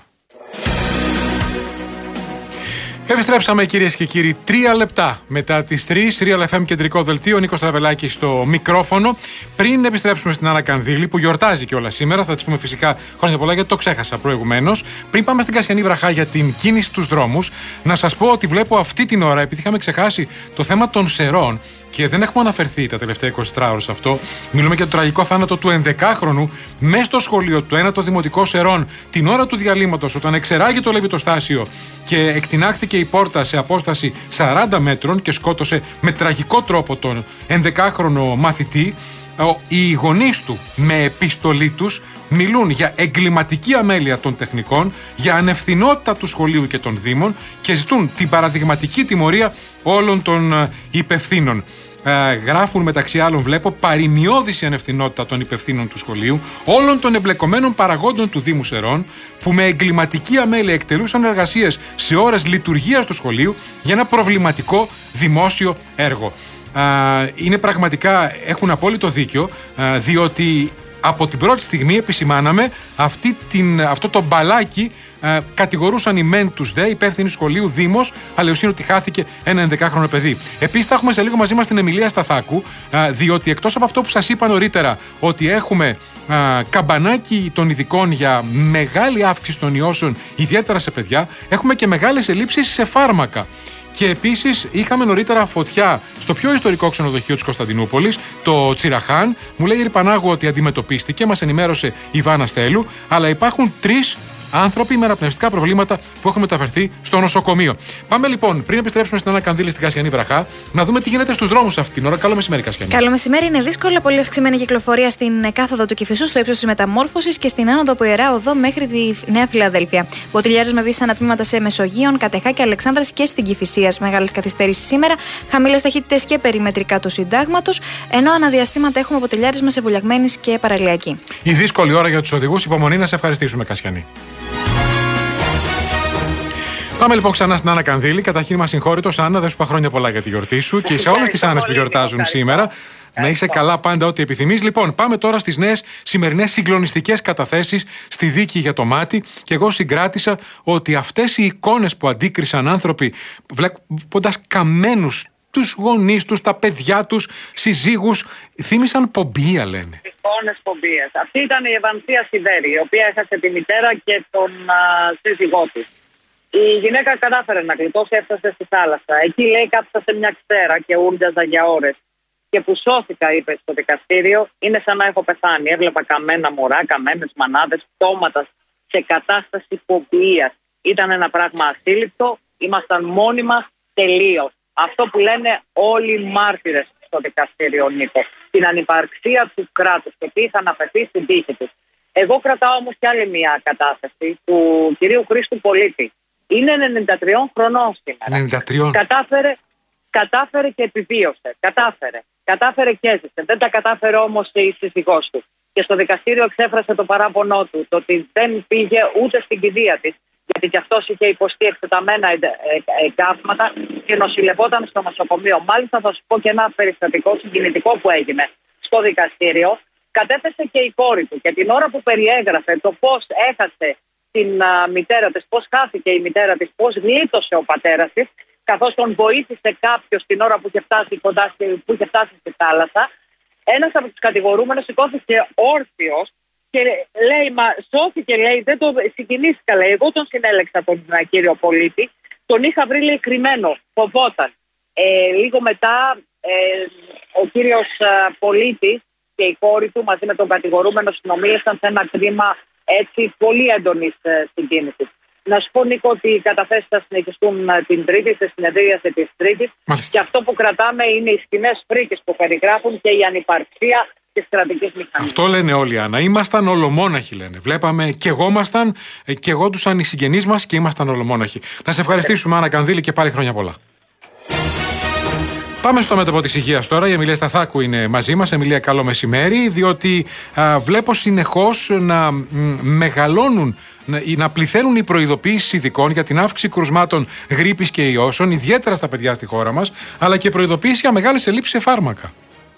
Επιστρέψαμε κυρίες και κύριοι, τρία λεπτά μετά τις τρεις, Real εφ εμ κεντρικό δελτίο, Νίκος Τραβελάκης στο μικρόφωνο. Πριν επιστρέψουμε στην Άννα Κανδύλη που γιορτάζει και όλα σήμερα, θα της πούμε φυσικά χρόνια πολλά γιατί το ξέχασα προηγουμένως. Πριν πάμε στην Κασιανή Βραχά για την κίνηση στους δρόμους, να σας πω ότι βλέπω αυτή την ώρα, επειδή είχαμε ξεχάσει το θέμα των σερών και δεν έχουμε αναφερθεί τα τελευταία εικοσιτρία ώρες σε αυτό, μιλούμε για το τραγικό θάνατο του ενδεκάχρονου μέσα στο σχολείο του ένατο Δημοτικό Σερών την ώρα του διαλύματος, όταν εξεράγει το λεβιτοστάσιο και εκτινάχθηκε η πόρτα σε απόσταση σαράντα μέτρων και σκότωσε με τραγικό τρόπο τον ενδεκάχρονο μαθητή. Οι γονείς του με επιστολή τους μιλούν για εγκληματική αμέλεια των τεχνικών, για ανευθυνότητα του σχολείου και των δήμων και ζητούν την παραδειγματική τιμωρία όλων των υπευθύνων. Ε, γράφουν μεταξύ άλλων, βλέπω, παρημιώδηση ανευθυνότητα των υπευθύνων του σχολείου, όλων των εμπλεκομένων παραγόντων του Δήμου Σερών, που με εγκληματική αμέλεια εκτελούσαν εργασίες σε ώρες λειτουργίας του σχολείου για ένα προβληματικό δημόσιο έργο. Ε, είναι πραγματικά, έχουν απόλυτο δίκιο, ε, διότι από την πρώτη στιγμή επισημάναμε αυτή την, αυτό το μπαλάκι. Ε, κατηγορούσαν οι μεν τους δε, υπεύθυνοι σχολείου, Δήμος, αλλά η ουσία είναι ότι χάθηκε ένα ενδεκάχρονο παιδί. Επίσης, θα έχουμε σε λίγο μαζί μας την Εμιλία Σταθάκου, ε, διότι εκτός από αυτό που σας είπα νωρίτερα, ότι έχουμε ε, καμπανάκι των ειδικών για μεγάλη αύξηση των ιώσεων, ιδιαίτερα σε παιδιά, έχουμε και μεγάλες ελλείψεις σε φάρμακα. Και επίσης είχαμε νωρίτερα φωτιά στο πιο ιστορικό ξενοδοχείο της Κωνσταντινούπολης, το Τσιραχάν. Μου λέει η Ρυπανάγου ότι αντιμετωπίστηκε, μας ενημέρωσε η Βάνα Στέλου, αλλά υπάρχουν τρεις άνθρωποι με αναπνευστικά προβλήματα που έχουν μεταφερθεί στο νοσοκομείο. Πάμε λοιπόν, πριν επιστρέψουμε στην Άννα Κανδύλη στην Κασιανή Βραχά, να δούμε τι γίνεται στους δρόμους αυτή την ώρα. Καλό μεσημέρι, Κασιανή. Καλό μεσημέρι, είναι δύσκολα. Πολύ αυξημένη κυκλοφορία στην κάθοδο του Κηφισού, στο ύψος της Μεταμόρφωσης και στην άνοδο από Ιερά Οδό μέχρι τη Νέα Φιλαδέλφια. Μποτιλιάρες με βύσσανα ανατμήματα σε Μεσογείων, Κατεχάκη, Αλεξάνδρας και στην Κηφισίας. Μεγάλες καθυστερήσεις σήμερα. Χαμηλές ταχύτητες και περιμετρικά του Συντάγματος. Ενώ αναδιαστήματα έχουμε μποτιλιάρισμα σε Βουλιαγμένης και Παραλιακή. Η δύσκολη ώρα για τους οδηγούς. Υπομονή να σε ευχαριστήσουμε, Κασιανή. Πάμε λοιπόν ξανά στην Άννα Κανδύλη. Καταρχήν, μας συγχώρητος, Άννα, δεν σου είπα χρόνια πολλά για τη γιορτή σου και σε όλες τις Άννες που γιορτάζουν σήμερα. Να είσαι καλά πάντα, ό,τι επιθυμείς. Λοιπόν, πάμε τώρα στις νέες σημερινές συγκλονιστικές καταθέσεις στη δίκη για το μάτι. Και εγώ συγκράτησα ότι αυτές οι εικόνες που αντίκρισαν άνθρωποι βλέποντας καμένους τους γονείς τους, τα παιδιά τους, συζύγους, θύμισαν πομπία, λένε. Εικόνες πομπίας. Αυτή ήταν η Ευανθία Σιδέρη, η οποία έχασε τη μητέρα και τον α, σύζυγό της. Η γυναίκα κατάφερε να γλιτώσει, έφτασε στη θάλασσα. Εκεί, λέει, κάψα σε μια ξέρα και ούρλιαζα για ώρες. Και που σώθηκα, είπε στο δικαστήριο, είναι σαν να έχω πεθάνει. Έβλεπα καμένα μωρά, καμένες μανάδες, πτώματα σε κατάσταση πομπίας. Ήταν ένα πράγμα ασύλληπτο, ήμασταν μόνοι μας τελείως. Αυτό που λένε όλοι οι μάρτυρες στο δικαστήριο, Νίκο. Την ανυπαρξία του κράτους και τι είχαν απαιτεί στην τύχη τους. Εγώ κρατάω όμως και άλλη μια κατάσταση του κυρίου Χρήστου Πολίτη. Είναι ενενήντα τριών χρονών σήμερα. ενενήντα τρία. Κατάφερε, κατάφερε και επιβίωσε. Κατάφερε. Κατάφερε και έζησε. Δεν τα κατάφερε όμως και η σύζυγός του. Και στο δικαστήριο εξέφρασε το παράπονό του, το ότι δεν πήγε ούτε στην κηδεία της, γιατί κι αυτός είχε υποστεί εκτεταμένα εγκάβματα και νοσηλευόταν στο νοσοκομείο. Μάλιστα, θα σου πω και ένα περιστατικό συγκινητικό που έγινε στο δικαστήριο. Κατέθεσε και η κόρη του και την ώρα που περιέγραφε το πώς έχασε την α, μητέρα της, πώς χάθηκε η μητέρα της, πώς γλίτωσε ο πατέρας της, καθώς τον βοήθησε κάποιος την ώρα που είχε φτάσει, κοντά, που είχε φτάσει στη θάλασσα, ένας από τους κατηγορούμενους σηκώθηκε όρθιος και λέει, μα σώθηκε, λέει, δεν το συγκινήθηκα, λέει, εγώ τον συνέλεξα τον κύριο Πολίτη, τον είχα βρει, λέει, κρυμμένο, φοβόταν. Ε, λίγο μετά ε, ο κύριος α, Πολίτης και η κόρη του μαζί με τον κατηγορούμενο συνομίλησαν σε ένα κλίμα έτσι πολύ έντονης ε, συγκίνησης. Να σου πω, Νίκο, ότι οι καταθέσεις θα συνεχιστούν την Τρίτη, σε συνεδρίαση της Τρίτης. Και αυτό που κρατάμε είναι οι σκηνές φρίκες που περιγράφουν και η ανυπαρξία της κρατικής μηχανής. Αυτό λένε όλοι, Άννα. Ήμασταν ολομόναχοι, λένε. Βλέπαμε και εγώ ήμασταν, και εγώ τους οι συγγενείς μας και ήμασταν ολομόναχοι. Να σε ευχαριστήσουμε, Άννα Κανδύλη, και πάλι χρόνια πολλά. Πάμε στο μέτωπο της υγείας τώρα. Η Εμιλία Σταθάκου είναι μαζί μας. Εμιλία, καλό μεσημέρι, διότι α, βλέπω συνεχώς να μ, μεγαλώνουν, να, να πληθαίνουν οι προειδοποιήσεις ειδικών για την αύξηση κρουσμάτων γρίπης και ιώσεων, ιδιαίτερα στα παιδιά στη χώρα μας, αλλά και προειδοποιήσεις για μεγάλες ελλείψεις σε φάρμακα.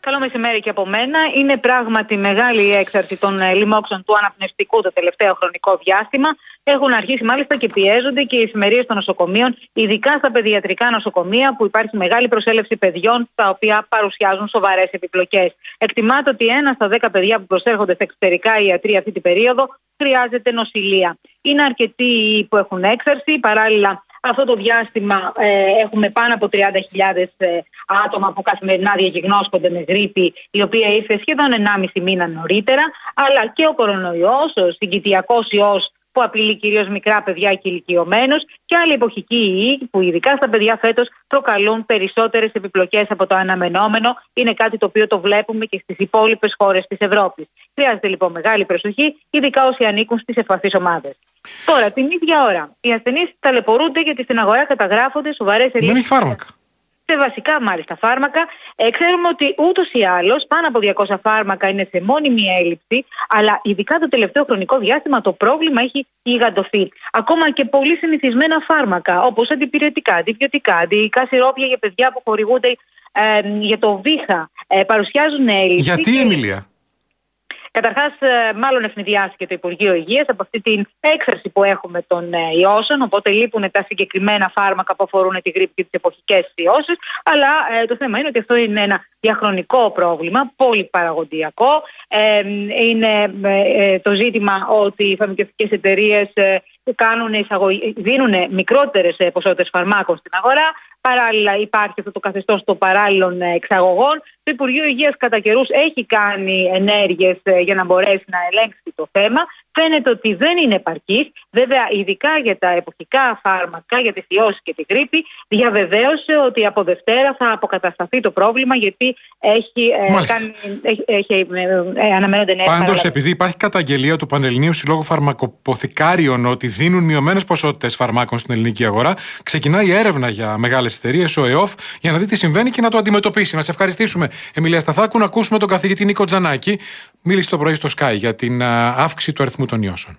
Καλό μεσημέρι και από μένα. Είναι πράγματι μεγάλη η έξαρση των λοιμόξεων του αναπνευστικού το τελευταίο χρονικό διάστημα. Έχουν αρχίσει μάλιστα και πιέζονται και οι εφημερίες των νοσοκομείων, ειδικά στα παιδιατρικά νοσοκομεία, που υπάρχει μεγάλη προσέλευση παιδιών, τα οποία παρουσιάζουν σοβαρές επιπλοκές. Εκτιμάται ότι ένα στα δέκα παιδιά που προσέρχονται στα εξωτερικά ιατροί αυτή την περίοδο χρειάζεται νοσηλεία. Είναι αρκετοί που έχουν έξαρση. Παράλληλα, αυτό το διάστημα ε, έχουμε πάνω από τριάντα χιλιάδες ε, άτομα που καθημερινά διαγνώσκονται με γρίπη, η οποία ήρθε σχεδόν ενάμιση μήνα νωρίτερα, αλλά και ο κορονοϊός, ο συγκητιακός ιός που απειλεί κυρίως μικρά παιδιά και ηλικιωμένους, και άλλοι εποχικοί ιοί που ειδικά στα παιδιά φέτος προκαλούν περισσότερες επιπλοκές από το αναμενόμενο. Είναι κάτι το οποίο το βλέπουμε και στις υπόλοιπες χώρες της Ευρώπης. Χρειάζεται λοιπόν μεγάλη προσοχή, ειδικά όσοι ανήκουν στις ευπαθείς ομάδες. Τώρα, την ίδια ώρα, οι ασθενείς ταλαιπωρούνται γιατί στην αγορά καταγράφονται σοβαρές ενέργειες. Δεν έχει φάρμακα. Σε βασικά μάλιστα φάρμακα. Ε, ξέρουμε ότι ούτως ή άλλως πάνω από διακόσια φάρμακα είναι σε μόνιμη έλλειψη, αλλά ειδικά το τελευταίο χρονικό διάστημα το πρόβλημα έχει γιγαντωθεί. Ακόμα και πολύ συνηθισμένα φάρμακα, όπως αντιπυρετικά, αντιβιωτικά, αντιϊκά σιρόπια για παιδιά που χορηγούνται ε, για το βήχα, ε, παρουσιάζουν έλλειψη. Γιατί, και... Εμίλια? Καταρχάς, μάλλον ευνηδιάστηκε το Υπουργείο Υγείας από αυτή την έξαρση που έχουμε των ιώσεων, οπότε λείπουν τα συγκεκριμένα φάρμακα που αφορούν τη γρίπη και τις εποχικές ιώσεις. Αλλά ε, το θέμα είναι ότι αυτό είναι ένα διαχρονικό πρόβλημα, πολυπαραγοντιακό. Ε, είναι ε, το ζήτημα ότι οι φαρμακευτικές εταιρείες ε, κάνουν εισαγωγή, δίνουν μικρότερες ποσότητες φαρμάκων στην αγορά. Παράλληλα, υπάρχει αυτό το καθεστώς των παράλληλων εξαγωγών. Το Υπουργείο Υγείας κατά καιρούς έχει κάνει ενέργειες για να μπορέσει να ελέγξει το θέμα. Φαίνεται ότι δεν είναι επαρκής. Βέβαια, ειδικά για τα εποχικά φάρμακα, για τις ιώσεις και τη γρίπη, διαβεβαίωσε ότι από Δευτέρα θα αποκατασταθεί το πρόβλημα, γιατί έχει, ε, κάνει, έχει, έχει ε, αναμένονται νέες. Πάντως, επειδή υπάρχει καταγγελία του Πανελληνίου Συλλόγου Φαρμακοποθηκάριων ότι δίνουν μειωμένες ποσότητες φαρμάκων στην ελληνική αγορά, ξεκινάει έρευνα για μεγάλες εταιρείες, ο ΕΟΦ, για να δει τι συμβαίνει και να το αντιμετωπίσει. Να σε ευχαριστήσουμε, Εμιλία Σταθάκου. Να ακούσουμε τον καθηγητή Νίκο Τζανάκη. Μίλησε το πρωί στο Sky για την αύξηση του αριθμού των ιώσεων.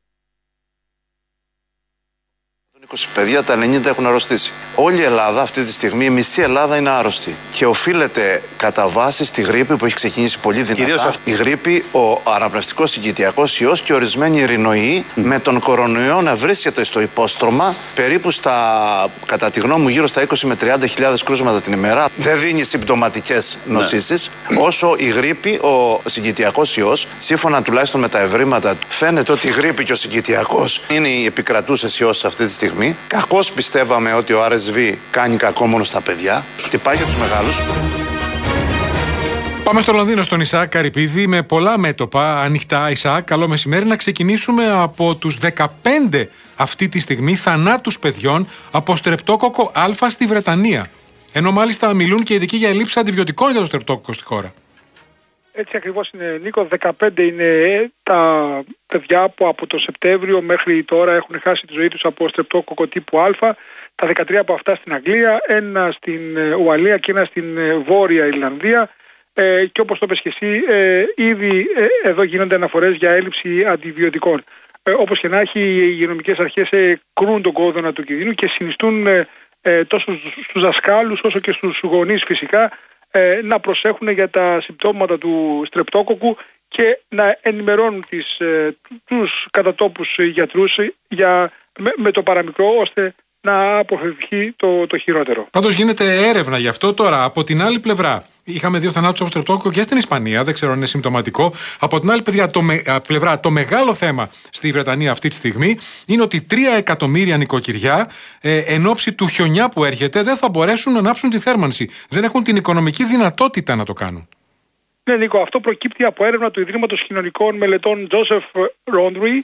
είκοσι παιδιά, τα ενενήντα έχουν αρρωστήσει. Όλη η Ελλάδα αυτή τη στιγμή, η μισή Ελλάδα είναι άρρωστη. Και οφείλεται κατά βάση στη γρίπη που έχει ξεκινήσει πολύ δυνατά. Κυρίως αυτή η γρίπη, ο αναπνευστικός συγκητιακός ιός και ορισμένοι ειρηνοιοί, mm. με τον κορονοϊό να βρίσκεται στο υπόστρωμα περίπου στα, κατά τη γνώμη μου, γύρω στα είκοσι με τριάντα χιλιάδες κρούσματα την ημέρα. Δεν δίνει συμπτωματικές νοσήσεις. Ναι. Όσο η γρίπη, ο συγκητιακός ιός, σύμφωνα τουλάχιστον με τα ευρήματα του, φαίνεται ότι η γρίπη και ο συγκητιακός είναι οι επικρατούσες ιώσεις αυτή τη στιγμή. Κακώς πιστεύαμε ότι ο αρ ες βι κάνει κακό μόνο στα παιδιά. Χτυπάει για τους μεγάλους. Πάμε στο Λονδίνο, στον Ισαάκ Καρυπίδη, με πολλά μέτωπα ανοιχτά. Ισαάκ, καλό μεσημέρι. Να ξεκινήσουμε από τους δεκαπέντε αυτή τη στιγμή θανάτους παιδιών από στρεπτόκοκο Α στη Βρετανία. Ενώ μάλιστα μιλούν και ειδικοί για ελλείψεις αντιβιωτικών για το στρεπτόκοκο στη χώρα. Έτσι ακριβώς είναι, Νίκο. δεκαπέντε είναι τα παιδιά που από το Σεπτέμβριο μέχρι τώρα έχουν χάσει τη ζωή τους από στρεπτόκοκο τύπου Α. Τα δεκατρία από αυτά στην Αγγλία, ένα στην Ουαλία και ένα στην Βόρεια Ιρλανδία. Ε, και όπως το είπες και εσύ, ε, ήδη ε, εδώ γίνονται αναφορές για έλλειψη αντιβιωτικών. Ε, όπως και να έχει, οι υγειονομικές αρχές ε, κρούν τον κόδωνα του κινδύνου και συνιστούν ε, ε, τόσο στους δασκάλους όσο και στους γονείς φυσικά ε, να προσέχουν για τα συμπτώματα του στρεπτόκοκου και να ενημερώνουν τις, ε, τους κατατόπους γιατρούς για, με, με το παραμικρό, ώστε να αποφευχεί το, το χειρότερο. Πάντως γίνεται έρευνα γι' αυτό. Τώρα, από την άλλη πλευρά, είχαμε δύο θανάτους από στρεπτόκοκο και στην Ισπανία, δεν ξέρω αν είναι συμπτωματικό. Από την άλλη παιδιά, το με, πλευρά, το μεγάλο θέμα στη Βρετανία αυτή τη στιγμή είναι ότι τρία εκατομμύρια νοικοκυριά ε, εν ώψη του χιονιά που έρχεται δεν θα μπορέσουν να ανάψουν τη θέρμανση. Δεν έχουν την οικονομική δυνατότητα να το κάνουν. Ναι, Νίκο, αυτό προκύπτει από έρευνα του Ιδρύματος Κοινωνικών Μελετών Joseph Rowntree,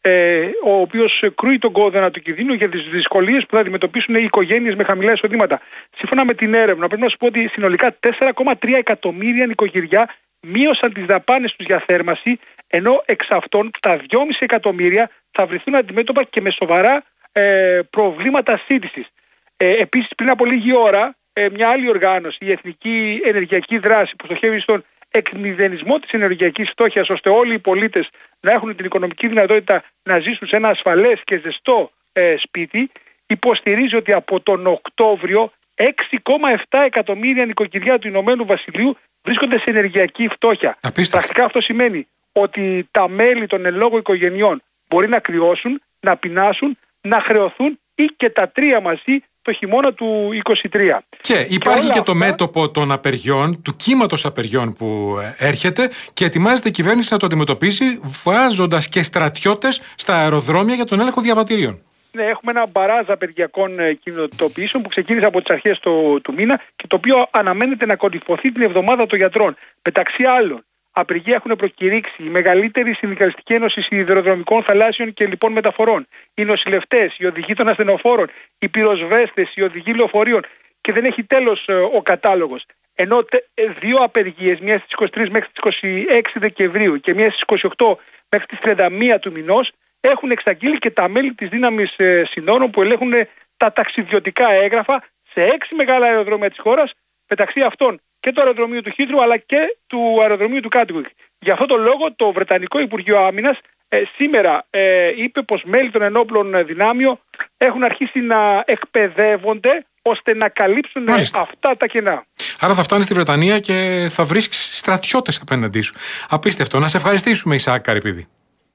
ο οποίος κρούει τον κόδωνα του κινδύνου για τις δυσκολίες που θα αντιμετωπίσουν οι οικογένειες με χαμηλά εισοδήματα. Σύμφωνα με την έρευνα, πρέπει να σου πω ότι συνολικά τέσσερα κόμμα τρία εκατομμύρια νοικοκυριά μείωσαν τις δαπάνες τους για θέρμανση, ενώ εξ αυτών τα δυόμισι εκατομμύρια θα βρεθούν αντιμέτωπα και με σοβαρά ε, προβλήματα σύντησης. Ε, επίσης, πριν από λίγη ώρα, ε, μια άλλη οργάνωση, η Εθνική Ενεργειακή Δράση, που στοχεύει στον εκμηδενισμό της ενεργειακής φτώχειας, ώστε όλοι οι πολίτες να έχουν την οικονομική δυνατότητα να ζήσουν σε ένα ασφαλές και ζεστό ε, σπίτι, υποστηρίζει ότι από τον Οκτώβριο έξι κόμμα επτά εκατομμύρια νοικοκυριά του Ηνωμένου Βασιλείου βρίσκονται σε ενεργειακή φτώχεια. Απίστευτο. Πρακτικά αυτό σημαίνει ότι τα μέλη των εν λόγω οικογενειών μπορεί να κρυώσουν, να πεινάσουν, να χρεωθούν ή και τα τρία μαζί το χειμώνα του είκοσι τρία. Και υπάρχει και, και το αυτά... μέτωπο των απεργιών, του κύματος απεργιών που έρχεται και ετοιμάζεται η κυβέρνηση να το αντιμετωπίσει βάζοντας και στρατιώτες στα αεροδρόμια για τον έλεγχο διαβατηρίων. Ναι, έχουμε ένα μπαράζ απεργιακών κινητοποιήσεων που ξεκίνησε από τις αρχές του, του μήνα και το οποίο αναμένεται να κορυφωθεί την εβδομάδα των γιατρών. Μεταξύ άλλων, απεργία έχουν προκηρύξει η μεγαλύτερη συνδικαλιστική ένωση σιδηροδρομικών, θαλάσσιων και λοιπόν μεταφορών, οι νοσηλευτές, οι οδηγοί των ασθενοφόρων, οι πυροσβέστες, οι οδηγοί λεωφορείων και δεν έχει τέλος ε, ο κατάλογος. Ενώ τε, ε, δύο απεργίες, μία στις είκοσι τρεις μέχρι τις είκοσι έξι Δεκεμβρίου και μία στις είκοσι οκτώ μέχρι τις τριάντα μία του μηνός, έχουν εξαγγείλει και τα μέλη της δύναμης ε, συνόρων που ελέγχουν ε, τα ταξιδιωτικά έγγραφα σε έξι μεγάλα αεροδρόμια της χώρας, μεταξύ αυτών και του αεροδρομίου του Χίθρου αλλά και του αεροδρομίου του Κάτουικ. Γι' αυτό το λόγο το Βρετανικό Υπουργείο Άμυνας ε, σήμερα ε, είπε πως μέλη των ενόπλων δυνάμεων έχουν αρχίσει να εκπαιδεύονται ώστε να καλύψουν Μάλιστα. αυτά τα κενά. Άρα θα φτάνεις στη Βρετανία και θα βρίσκεις στρατιώτες απέναντί σου. Απίστευτο. Να σε ευχαριστήσουμε, Ισαάκ Καρυπίδη.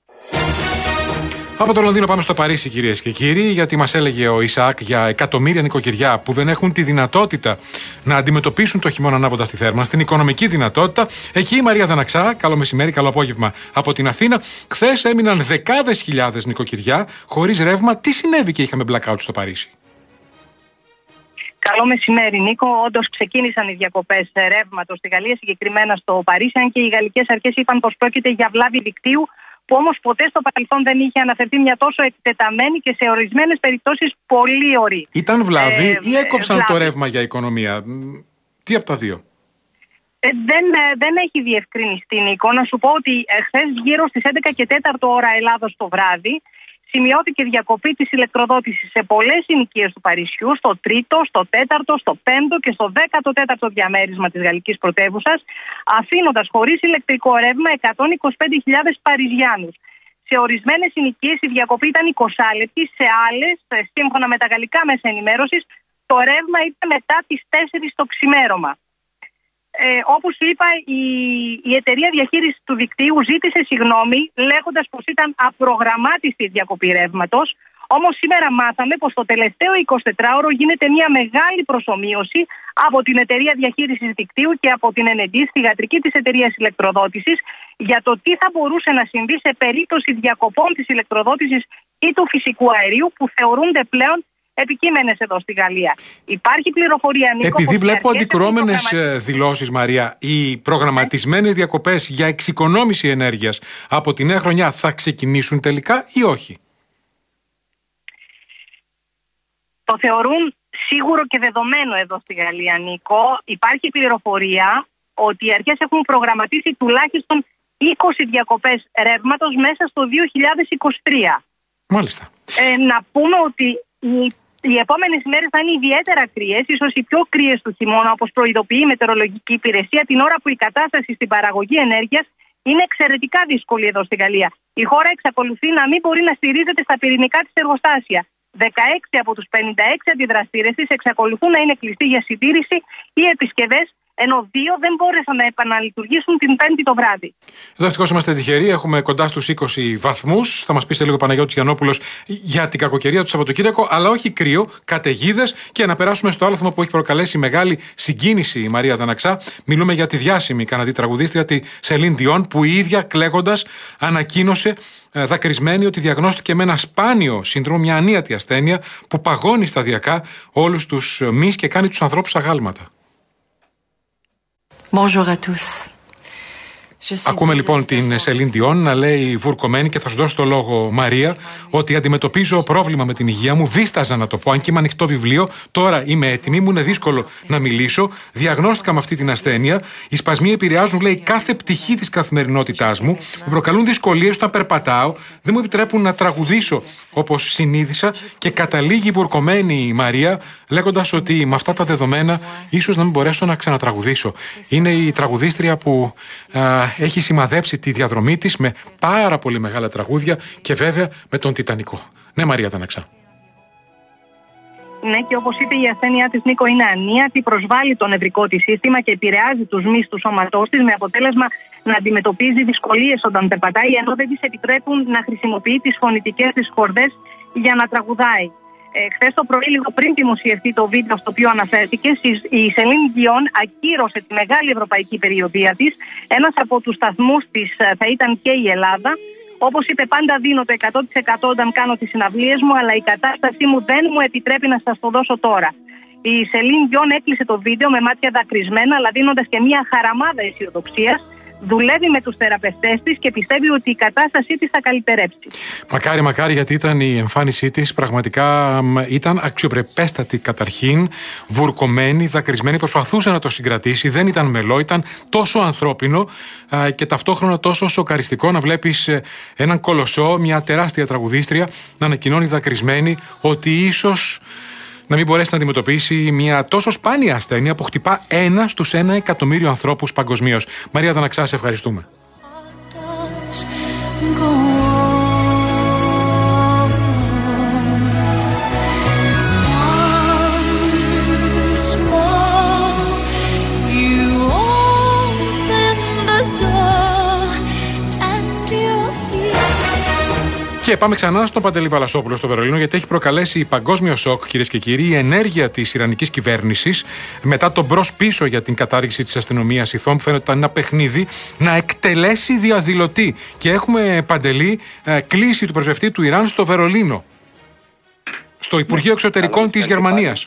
Από το Λονδίνο πάμε στο Παρίσι, κυρίες και κύριοι, γιατί μας έλεγε ο Ισαάκ για εκατομμύρια νοικοκυριά που δεν έχουν τη δυνατότητα να αντιμετωπίσουν το χειμώνα ανάβοντας τη θέρμανση, την οικονομική δυνατότητα. Εκεί η Μαρία Δαναξά, καλό μεσημέρι, καλό απόγευμα από την Αθήνα. Χθες έμειναν δεκάδες χιλιάδες νοικοκυριά χωρίς ρεύμα. Τι συνέβη και είχαμε blackout στο Παρίσι? Καλό μεσημέρι, Νίκο. Όντως ξεκίνησαν οι διακοπές ρεύματος στη Γαλλία, συγκεκριμένα στο Παρίσι, αν και οι γαλλικές αρχές είπαν πως πρόκειται για βλάβη δικτύου, που όμως ποτέ στο παρελθόν δεν είχε αναφερθεί μια τόσο εκτεταμένη και σε ορισμένες περιπτώσεις πολύ ωρή. Ήταν βλάβη ε, ή έκοψαν βλάβη. το ρεύμα για οικονομία? Τι από τα δύο? Ε, δεν, δεν έχει διευκρινιστεί, Νίκο. Να σου πω ότι χθες γύρω στις έντεκα και τέσσερα ώρα Ελλάδος το βράδυ σημειώθηκε διακοπή της ηλεκτροδότησης σε πολλές συνοικίες του Παρισιού, στο τρίτο, στο τέταρτο, στο πέμπτο και στο δέκατο τέταρτο διαμέρισμα της γαλλικής πρωτεύουσας, αφήνοντας χωρίς ηλεκτρικό ρεύμα εκατόν είκοσι πέντε χιλιάδες Παριζιάνους. Σε ορισμένες συνοικίες η διακοπή ήταν είκοσι λεπτή, σε άλλες, σύμφωνα με τα γαλλικά μέσα ενημέρωσης, το ρεύμα ήταν μετά τις τέσσερις το ξημέρωμα. Ε, όπως είπα, η, η εταιρεία διαχείρισης του δικτύου ζήτησε συγγνώμη λέγοντας πως ήταν απρογραμμάτιστη η διακοπή ρεύματος. Όμως σήμερα μάθαμε πως το τελευταίο εικοσιτετράωρο γίνεται μια μεγάλη προσομοίωση από την εταιρεία διαχείρισης δικτύου και από την Ενεντή, θυγατρική της εταιρείας ηλεκτροδότησης, για το τι θα μπορούσε να συμβεί σε περίπτωση διακοπών της ηλεκτροδότησης ή του φυσικού αερίου που θεωρούνται πλέον επικείμενες εδώ στη Γαλλία. Υπάρχει πληροφορία, Νίκο. Επειδή βλέπω αντικρουόμενες προγραμμα... δηλώσεις, Μαρία, οι προγραμματισμένες διακοπές για εξοικονόμηση ενέργειας από τη νέα χρονιά θα ξεκινήσουν τελικά ή όχι? Το θεωρούν σίγουρο και δεδομένο εδώ στη Γαλλία, Νίκο. Υπάρχει πληροφορία ότι οι αρχές έχουν προγραμματίσει τουλάχιστον είκοσι διακοπές ρεύματος μέσα στο δύο χιλιάδες είκοσι τρία. Μάλιστα. Ε, να πούμε ότι οι Οι επόμενες ημέρες θα είναι ιδιαίτερα κρύες, ίσως οι πιο κρύες του χειμώνα, όπως προειδοποιεί η Μετεωρολογική Υπηρεσία, την ώρα που η κατάσταση στην παραγωγή ενέργειας είναι εξαιρετικά δύσκολη εδώ στη Γαλλία. Η χώρα εξακολουθεί να μην μπορεί να στηρίζεται στα πυρηνικά της εργοστάσια. δεκαέξι από τους πενήντα έξι αντιδραστήρες της εξακολουθούν να είναι κλειστοί για συντήρηση ή επισκευές, ενώ δύο δεν μπόρεσαν να επαναλειτουργήσουν την Πέμπτη το βράδυ. Εδώ ευτυχώς είμαστε τυχεροί, έχουμε κοντά στους είκοσι βαθμούς. Θα μας πει σε λίγο Παναγιώτης Γιαννόπουλος για την κακοκαιρία του Σαββατοκύριακο, αλλά όχι κρύο, καταιγίδες. Και να περάσουμε στο άλλο θέμα που έχει προκαλέσει μεγάλη συγκίνηση η Μαρία Δαναξά. Μιλούμε για τη διάσημη καναδή τραγουδίστρια, τη Σελίν Διόν, που η ίδια κλαίγοντας ανακοίνωσε δακρυσμένη ότι διαγνώστηκε με ένα σπάνιο σύνδρομο, μια ανίατη ασθένεια που παγώνει σταδιακά όλους τους μυς και κάνει τους ανθρώπους αγάλματα. Bonjour à tous. Ακούμε λοιπόν την Σελίν Διόν να λέει βουρκωμένη, και θα σου δώσω το λόγο, Μαρία, ότι αντιμετωπίζω πρόβλημα με την υγεία μου. Δίσταζα να το πω, αν και είμαι ανοιχτό βιβλίο. Τώρα είμαι έτοιμη, μου είναι δύσκολο να μιλήσω. Διαγνώστηκα με αυτή την ασθένεια. Οι σπασμοί επηρεάζουν, λέει, κάθε πτυχή της καθημερινότητάς μου. Μου προκαλούν δυσκολίες όταν περπατάω. Δεν μου επιτρέπουν να τραγουδήσω όπως συνήθισα. Και καταλήγει βουρκωμένη η Μαρία, λέγοντας ότι με αυτά τα δεδομένα ίσως να μην μπορέσω να ξανατραγουδήσω. Είναι η τραγουδίστρια που α, έχει σημαδέψει τη διαδρομή της με πάρα πολύ μεγάλα τραγούδια και βέβαια με τον Τιτανικό. Ναι, Μαρία Δαναξά. Ναι, και όπως είπε, η ασθένειά της, Νίκο, είναι ανίατη, προσβάλλει το νευρικό της σύστημα και επηρεάζει τους μυς του σώματός της, με αποτέλεσμα να αντιμετωπίζει δυσκολίες όταν περπατάει, ενώ δεν της επιτρέπουν να χρησιμοποιεί τις φωνητικές της χορδές για να τραγουδάει. Ε, Χθες το πρωί, λίγο πριν δημοσιευτεί το βίντεο στο οποίο αναφέρθηκε, η Σελίν Διόν ακύρωσε τη μεγάλη ευρωπαϊκή περιοδεία της. Ένας από τους σταθμούς της θα ήταν και η Ελλάδα. Όπως είπε, πάντα δίνω το εκατό τοις εκατό όταν κάνω τις συναυλίες μου, αλλά η κατάστασή μου δεν μου επιτρέπει να σας το δώσω τώρα. Η Σελίν Διόν έκλεισε το βίντεο με μάτια δακρυσμένα, αλλά δίνοντας και μια χαραμάδα αισιοδοξίας. Δουλεύει με τους θεραπευτές της και πιστεύει ότι η κατάστασή της θα καλυτερέψει. Μακάρι, μακάρι, γιατί ήταν η εμφάνισή της πραγματικά ήταν αξιοπρεπέστατη καταρχήν, βουρκωμένη, δακρυσμένη, προσπαθούσε να το συγκρατήσει, δεν ήταν μελό, ήταν τόσο ανθρώπινο και ταυτόχρονα τόσο σοκαριστικό να βλέπεις έναν κολοσσό, μια τεράστια τραγουδίστρια να ανακοινώνει δακρυσμένη ότι ίσως να μην μπορέσει να αντιμετωπίσει μια τόσο σπάνια ασθένεια που χτυπά ένα στους ένα εκατομμύριο ανθρώπους παγκοσμίως. Μαρία Δαναξά, σε ευχαριστούμε. Και πάμε ξανά στον Παντελή Βαλασόπουλο στο Βερολίνο, γιατί έχει προκαλέσει παγκόσμιο σοκ, κυρίες και κύριοι, η ενέργεια της Ιρανικής κυβέρνησης μετά τον μπρος-πίσω για την κατάργηση της αστυνομίας ηθών, που φαίνεται ότι ήταν ένα παιχνίδι, να εκτελέσει διαδηλωτή. Και έχουμε, Παντελή, κλήση του πρεσβευτή του Ιράν στο Βερολίνο, στο Υπουργείο Εξωτερικών της Γερμανίας.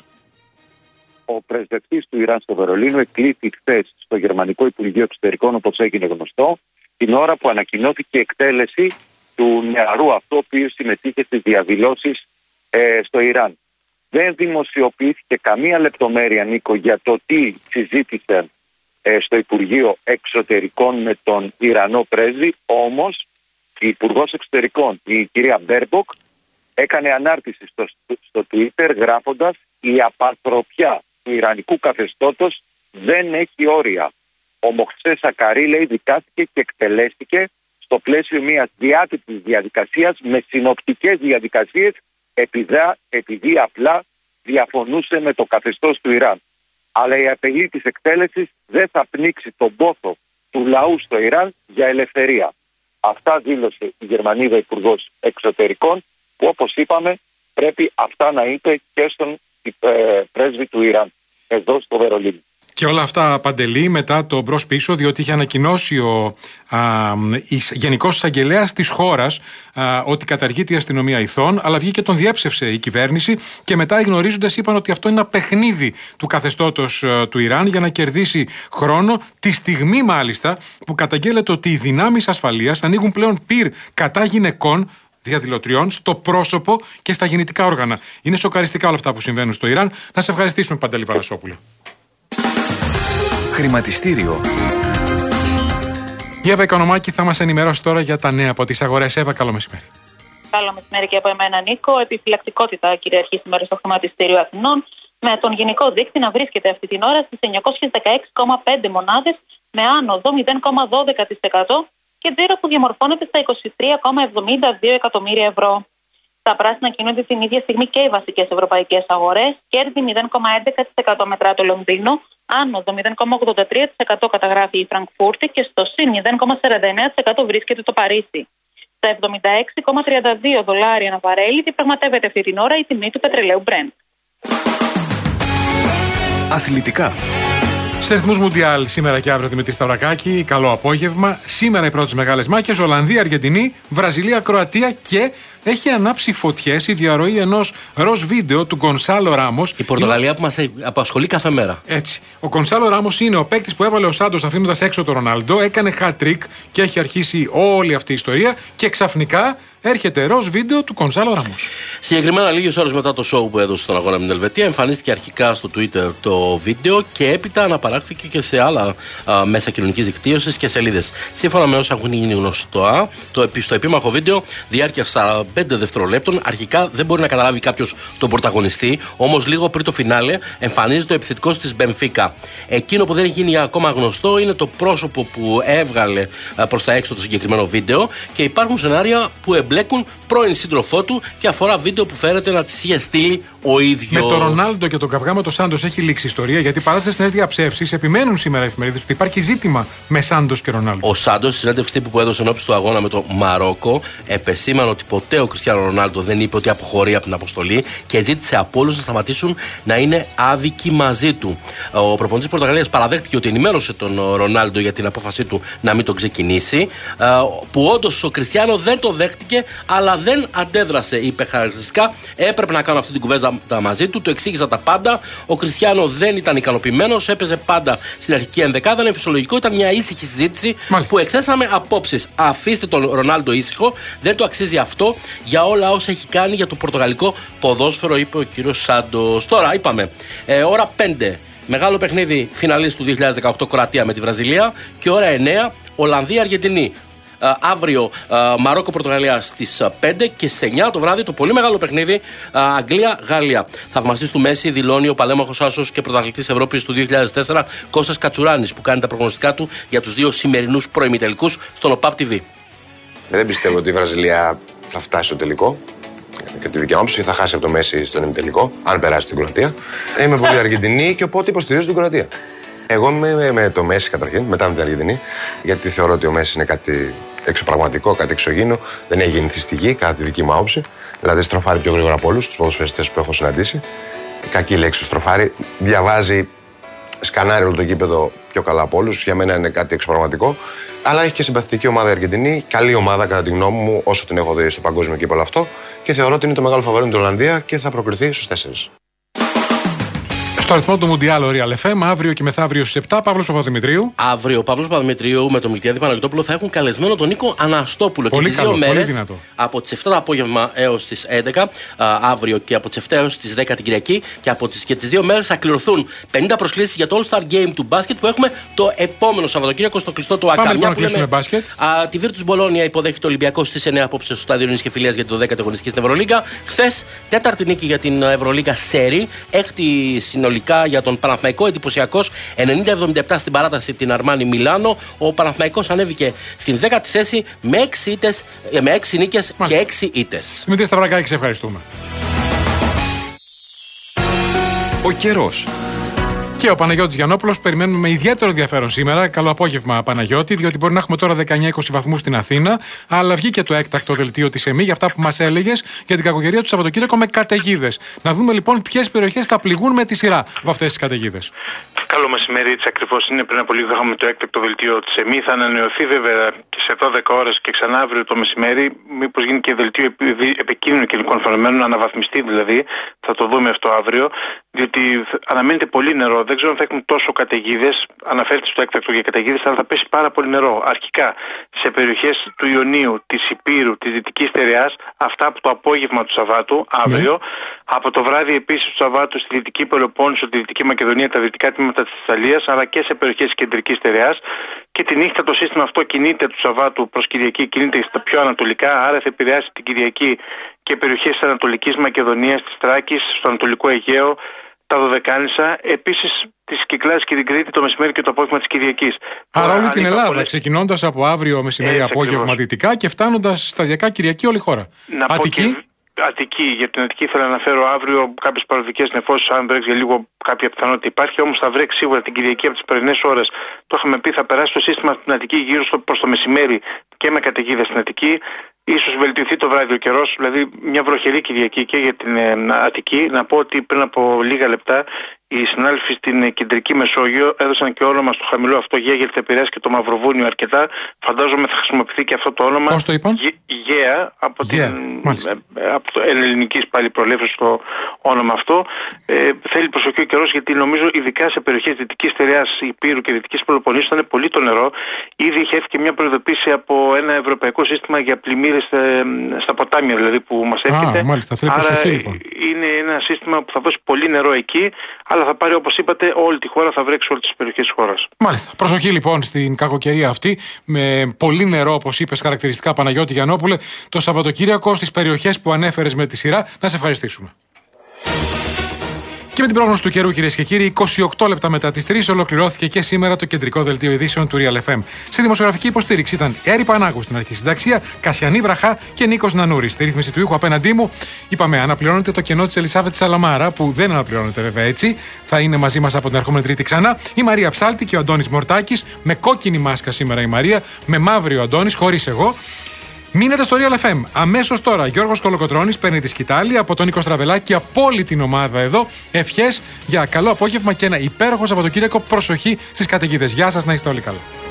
Ο πρεσβευτής του Ιράν στο Βερολίνο εκλήθη χθες στο Γερμανικό Υπουργείο Εξωτερικών, όπως έγινε γνωστό, την ώρα που ανακοινώθηκε η εκτέλεση του νεαρού αυτού, ο οποίος συμμετείχε στις διαδηλώσεις ε, στο Ιράν. Δεν δημοσιοποιήθηκε καμία λεπτομέρεια, Νίκο, για το τι συζήτησαν ε, στο Υπουργείο Εξωτερικών με τον Ιρανό πρέσβη, όμως η Υπουργός Εξωτερικών, η κυρία Μπέρμποκ, έκανε ανάρτηση στο, στο Twitter γράφοντας: η απανθρωπιά του Ιρανικού καθεστώτος δεν έχει όρια. Ο Μοχσέ Σακαρί, λέει, δικάστηκε και εκτελέστηκε στο πλαίσιο μιας διάτυπης διαδικασίας με συνοπτικές διαδικασίες, επειδή, επειδή απλά διαφωνούσε με το καθεστώς του Ιράν. Αλλά η απειλή της εκτέλεσης δεν θα πνίξει τον πόθο του λαού στο Ιράν για ελευθερία. Αυτά δήλωσε η Γερμανίδα Υπουργός Εξωτερικών, που, όπως είπαμε, πρέπει αυτά να είπε και στον ε, πρέσβη του Ιράν εδώ στο Βερολίνο. Και όλα αυτά, Παντελή, μετά το μπρος πίσω, διότι είχε ανακοινώσει ο α, Γενικός Εισαγγελέας της χώρας α, ότι καταργείται η αστυνομία ηθών, αλλά βγήκε και τον διέψευσε η κυβέρνηση και μετά, γνωρίζοντας, είπαν ότι αυτό είναι ένα παιχνίδι του καθεστώτος α, του Ιράν για να κερδίσει χρόνο, τη στιγμή μάλιστα που καταγγέλλεται ότι οι δυνάμεις ασφαλείας ανοίγουν πλέον πυρ κατά γυναικών διαδηλωτριών στο πρόσωπο και στα γεννητικά όργανα. Είναι σοκαριστικά όλα αυτά που συμβαίνουν στο Ιράν. Να σε ευχαριστήσουμε, Παντελή Βαλασόπουλο. Χρηματιστήριο. Η Εύα Οικονομάκη θα μας ενημερώσει τώρα για τα νέα από τις αγορές. Εύα, καλό μεσημέρι. Καλό μεσημέρι και από εμένα, Νίκο. Επιφυλακτικότητα κυριαρχεί σήμερα στο χρηματιστήριο Αθηνών, με τον γενικό δείκτη να βρίσκεται αυτή την ώρα στις εννιακόσιες δεκαέξι κόμμα πέντε μονάδες, με άνοδο μηδέν κόμμα δώδεκα τοις εκατό και τζίρο που διαμορφώνεται στα είκοσι τρία κόμμα εβδομήντα δύο εκατομμύρια ευρώ. Τα πράσινα κινούνται την ίδια στιγμή και οι βασικές ευρωπαϊκές αγορές. Κέρδη μηδέν κόμμα έντεκα τοις εκατό μετρά το Λονδίνο, άνοδο μηδέν κόμμα ογδόντα τρία τοις εκατό καταγράφει η Φραγκφούρτη και στο συν μηδέν κόμμα σαράντα εννέα τοις εκατό βρίσκεται το Παρίσι. Στα εβδομήντα έξι κόμμα τριάντα δύο δολάρια ένα βαρέλι διαπραγματεύεται αυτή την ώρα η τιμή του πετρελαίου Brent. Αθλητικά. Σε ρυθμούς Μουντιάλ σήμερα και αύριο Δημητρή Σταυρακάκη. Καλό απόγευμα. Σήμερα οι πρώτες μεγάλες μάχες: Ολλανδία, Αργεντινή, Βραζιλία, Κροατία και έχει ανάψει φωτιές η διαρροή ενός ροζ βίντεο του Γκονσάλο Ράμος. Η Πορτογαλία είναι... που μας απασχολεί κάθε μέρα. Έτσι. Ο Γκονσάλο Ράμος είναι ο παίκτης που έβαλε ο Σάντος αφήνοντας έξω τον Ρονάλντο. Έκανε hat-trick και έχει αρχίσει όλη αυτή η ιστορία. Και ξαφνικά έρχεται ροζ βίντεο του Γκονσάλο Ράμος. Συγκεκριμένα, λίγες ώρες μετά το show που έδωσε στον αγώνα με την Ελβετία, εμφανίστηκε αρχικά στο Twitter το βίντεο και έπειτα αναπαράχθηκε και σε άλλα α, μέσα κοινωνικής δικτύωσης και σελίδες. Σύμφωνα με όσα έχουν γίνει γνωστά, το, στο επίμαχο βίντεο διάρκεια σαράντα πέντε δευτερολέπτων. Αρχικά δεν μπορεί να καταλάβει κάποιος τον πρωταγωνιστή, όμως λίγο πριν το φινάλε εμφανίζεται ο επιθετικός της Μπενφίκα. Εκείνο που δεν έχει γίνει ακόμα γνωστό είναι το πρόσωπο που έβγαλε προς τα έξω το συγκεκριμένο βίντεο και υπάρχουν σενάρια που εμπλέκουν μπλέκουν πρώην σύντροφό του και αφορά βίντεο που φαίνεται να τις είχε στείλει ο ίδιος. Με τον Ρονάλντο και τον καυγά με τον Σάντος έχει λήξει η ιστορία, γιατί παρά τις νέες διαψεύσεις επιμένουν σήμερα οι εφημερίδες ότι υπάρχει ζήτημα με Σάντος και Ρονάλντο. Ο Σάντος, στη συνέντευξη τύπου που έδωσε ενόψει του αγώνα με το Μαρόκο, επεσήμανε ότι ποτέ ο Κριστιάνο Ρονάλντο δεν είπε ότι αποχωρεί από την αποστολή και ζήτησε από όλους να σταματήσουν να είναι άδικοι μαζί του. Ο προπονητής της Πορτογαλίας παραδέχτηκε ότι ενημέρωσε τον Ρονάλντο για την απόφασή του να μην τον ξεκινήσει, που όντως ο Κριστιάνο δεν το δέχτηκε, αλλά δεν αντέδρασε, είπε χαρακτηριστικά. Έπρεπε να κάνω αυτή την κουβέντα μαζί του, του εξήγησα τα πάντα. Ο Κριστιάνο δεν ήταν ικανοποιημένος, έπαιζε πάντα στην αρχική ενδεκάδα. Είναι φυσιολογικό, ήταν μια ήσυχη συζήτηση. Μάλιστα. Που εκθέσαμε απόψεις. Αφήστε τον Ρονάλντο ήσυχο, δεν το αξίζει αυτό για όλα όσα έχει κάνει για το πορτογαλικό ποδόσφαιρο, είπε ο κύριος Σάντος. Τώρα είπαμε, ε, ώρα πέντε. Μεγάλο παιχνίδι φιναλής του δύο χιλιάδες δεκαοκτώ Κροατία με τη Βραζιλία και ώρα εννέα Ολλανδία-Αργεντινή. Uh, αύριο uh, Μαρόκο-Πορτογαλία στις uh, πέντε και στις εννιά το βράδυ το πολύ μεγάλο παιχνίδι uh, Αγγλία-Γαλλία. Θαυμαστής του Μέση δηλώνει ο παλέμαχος άσος και πρωταθλητής Ευρώπης του δύο χιλιάδες τέσσερα Κώστας Κατσουράνης, που κάνει τα προγνωστικά του για τους δύο σημερινούς προημιτελικούς στον ΟΠΑΠ τι βι. Δεν πιστεύω ότι η Βραζιλία θα φτάσει στο τελικό. Και τη δικιά μου άποψη θα χάσει από το Μέση στον ημιτελικό, αν περάσει την Κροατία. Είμαι πολύ Αργεντινή και οπότε υποστηρίζω την Κροατία. Εγώ είμαι με, με το Μέση καταρχήν, μετά με την Αργεντινή, γιατί θεωρώ ότι ο Μέση είναι κάτι εξωπραγματικό, κάτι εξωγήινο. Δεν έχει γεννηθεί στη γη, κατά τη δική μου άποψη. Δηλαδή στροφάρει πιο γρήγορα από όλους τους ποδοσφαιριστές που έχω συναντήσει. Κακή λέξη το στροφάρει. Διαβάζει, σκανάρει όλο το γήπεδο πιο καλά από όλους. Για μένα είναι κάτι εξωπραγματικό. Αλλά έχει και συμπαθητική ομάδα η Αργεντινή. Καλή ομάδα κατά τη γνώμη μου, όσο την έχω δει στο παγκόσμιο κύπελλο αυτό. Και θεωρώ ότι είναι το μεγάλο φαβορί με την Ολλανδία και θα προκριθεί στους τέσσερις. Στο αριθμό του Μουντιάλ ο Real εφ εμ, αύριο και μεθαύριο στις επτά, Παύλος Παπαδημητρίου. Αύριο ο Παύλος Παπαδημητρίου με τον Μιλτιάδη Παναγιώτοπουλο θα έχουν καλεσμένο τον Νίκο Αναστόπουλο. Πολύ και τις καλό, δύο πολύ μέρες, δυνατό. από τις επτά το απόγευμα έως τις έντεκα, α, αύριο και από τις επτά έως τις δέκα την Κυριακή, και από τις, και τις δύο μέρες θα κληρωθούν πενήντα προσκλήσεις για το All Star Game του μπάσκετ που έχουμε το επόμενο Σαββατοκύριακο στο κλειστό του ΑΚΑ. Πάμε λοιπόν να κλείσουμε μπάσκετ. Α, τη Virtus Μπολόνια υποδέχεται ο Ολυμπιακός στις εννέα απόψε στο στάδιο Νης και Φιλίας για το δέκατο αγωνιστική στην Ευρωλίγκα. Χθες, τέταρτη νίκη για την Ευρωλίγκα Σέρι, έκτη συνολικά για τον Παναθηναϊκό, εντυπωσιακός ενενήντα εβδομήντα επτά στην παράταση την Αρμάνι Μιλάνο. Ο Παναθηναϊκός ανέβηκε στην δέκατη θέση με έξι, ήττες, με έξι νίκες και έξι ήττες. Δημήτρη Σταυρακάκη, σε ευχαριστούμε. Ο καιρός. Και ο Παναγιώτης Γιαννόπουλος, περιμένουμε με ιδιαίτερο ενδιαφέρον σήμερα. Καλό απόγευμα, Παναγιώτη, διότι μπορεί να έχουμε τώρα δεκαεννιά είκοσι βαθμούς στην Αθήνα, αλλά βγήκε το έκτακτο δελτίο της ΕΜΗ για αυτά που μας έλεγες για την κακοκαιρία του Σαββατοκύριακο με καταιγίδες. Να δούμε λοιπόν ποιες περιοχές θα πληγούν με τη σειρά από αυτές τις καταιγίδες. Καλό μεσημέρι, έτσι ακριβώς είναι. Πριν από λίγο είχαμε το έκτακτο δελτίο της ΕΜΗ. Θα ανανεωθεί βέβαια και σε δώδεκα ώρες και ξανά αύριο το μεσημέρι. Μήπως γίνει και δελτίο επικίνδυνων καιρικών φαινομένων, να αναβαθμιστεί δηλαδή. Θα το δούμε αυτό αύριο. Διότι αναμένεται πολύ νερό. Δεν ξέρω αν θα έχουμε τόσο καταιγίδες. Αναφέρεται στο έκτακτο για καταιγίδες, αλλά θα πέσει πάρα πολύ νερό. Αρχικά σε περιοχές του Ιωνίου, της Υπήρου, της Δυτικής Στερεάς, αυτά από το απόγευμα του Σαββάτου, αύριο. Ναι. Από το βράδυ επίσης του Σαββάτου στη Δυτική Πελοπόννησο, τη Δυτική Μακεδονία, τα δυτικά τμήματα της Ιταλίας, αλλά και σε περιοχές της Κεντρικής Στερεάς. Και τη νύχτα το σύστημα αυτό κινείται του Σαββάτου προς Κυριακή, κινείται στα πιο ανατολικά, άρα θα επηρεάσει την Κυριακή και περιοχές της Ανατολικής Μακεδονίας, της Θράκης, στο Ανατολικό Αιγαίο, τα Δωδεκάνησα, επίσης τις Κυκλάδες και την Κρήτη το μεσημέρι και το απόγευμα της Κυριακής. Άρα όλη την Ελλάδα, πολλές... ξεκινώντας από αύριο μεσημέρι, έτσι, απόγευμα ακριβώς. Δυτικά και φτάνοντας σταδιακά Κυριακή όλη η χώρα. Να Αττική. Αττική, για την Αττική θέλω να αναφέρω αύριο κάποιες παροδικές νεφώσεις, αν βρέξει για λίγο κάποια πιθανότητα υπάρχει, όμως θα βρέξει σίγουρα την Κυριακή από τις πρωινές ώρες. Το είχαμε πει, θα περάσει το σύστημα στην Αττική γύρω στο, προς το μεσημέρι και με καταιγίδες στην Αττική. Ίσως βελτιωθεί το βράδυ ο καιρός, δηλαδή μια βροχερή Κυριακή και για την ε, Αττική. Να πω ότι πριν από λίγα λεπτά οι συνάδελφοι στην Κεντρική Μεσόγειο έδωσαν και όνομα στο χαμηλό αυτό Γαία, γιατί θα επηρεάσει και το Μαυροβούνιο αρκετά. Φαντάζομαι θα χρησιμοποιηθεί και αυτό το όνομα. Πώς το είπαν? Γαία, από την ε, από το ελληνικής πάλι προελεύσεως το όνομα αυτό. Ε, θέλει προσοχή ο καιρός, γιατί νομίζω ειδικά σε περιοχές Δυτικής Στερεάς, Υπήρου και Δυτικής Πελοποννήσου θα είναι πολύ το νερό. Ήδη είχε έρθει και μια προειδοποίηση από ένα ευρωπαϊκό σύστημα για πλημμύρες ε, στα ποτάμια δηλαδή που μας έρχεται. Α, μάλιστα, θέλει προσοχή, λοιπόν. Είναι ένα σύστημα που θα δώσει πολύ νερό εκεί, αλλά θα πάρει, όπως είπατε, όλη τη χώρα, θα βρέξει όλες τις περιοχές της χώρας. Μάλιστα. Προσοχή λοιπόν στην κακοκαιρία αυτή, με πολύ νερό, όπως είπες χαρακτηριστικά, Παναγιώτη Γιαννόπουλε, το Σαββατοκύριακο στις περιοχές που ανέφερες με τη σειρά. Να σε ευχαριστήσουμε. Και με την πρόγνωση του καιρού, κυρίες και κύριοι. είκοσι οκτώ λεπτά μετά τις τρεις ολοκληρώθηκε και σήμερα το κεντρικό δελτίο ειδήσεων του Real εφ εμ. Στη δημοσιογραφική υποστήριξη ήταν Έρη Πανάγου στην αρχή συνταξία, Κασιανή Βραχά και Νίκος Νανούρης. Στη ρύθμιση του ήχου απέναντί μου, είπαμε, αναπληρώνεται το κενό της Ελισάβετ Σαλαμάρα, που δεν αναπληρώνεται βέβαια έτσι. Θα είναι μαζί μας από την ερχόμενη Τρίτη ξανά η Μαρία Ψάλτη και ο Αντώνης Μορτάκης. Με κόκκινη μάσκα σήμερα η Μαρία, με μαύρη ο Αντώνης, χωρίς εγώ. Μείνετε στο Real εφ εμ. Αμέσως τώρα Γιώργος Κολοκοτρώνης παίρνει τη σκητάλη από τον Νίκο Στραβελάκη και από όλη την ομάδα εδώ. Ευχές για καλό απόγευμα και ένα υπέροχο Σαββατοκύριακο. Προσοχή στις καταιγίδες. Γεια σας, να είστε όλοι καλά.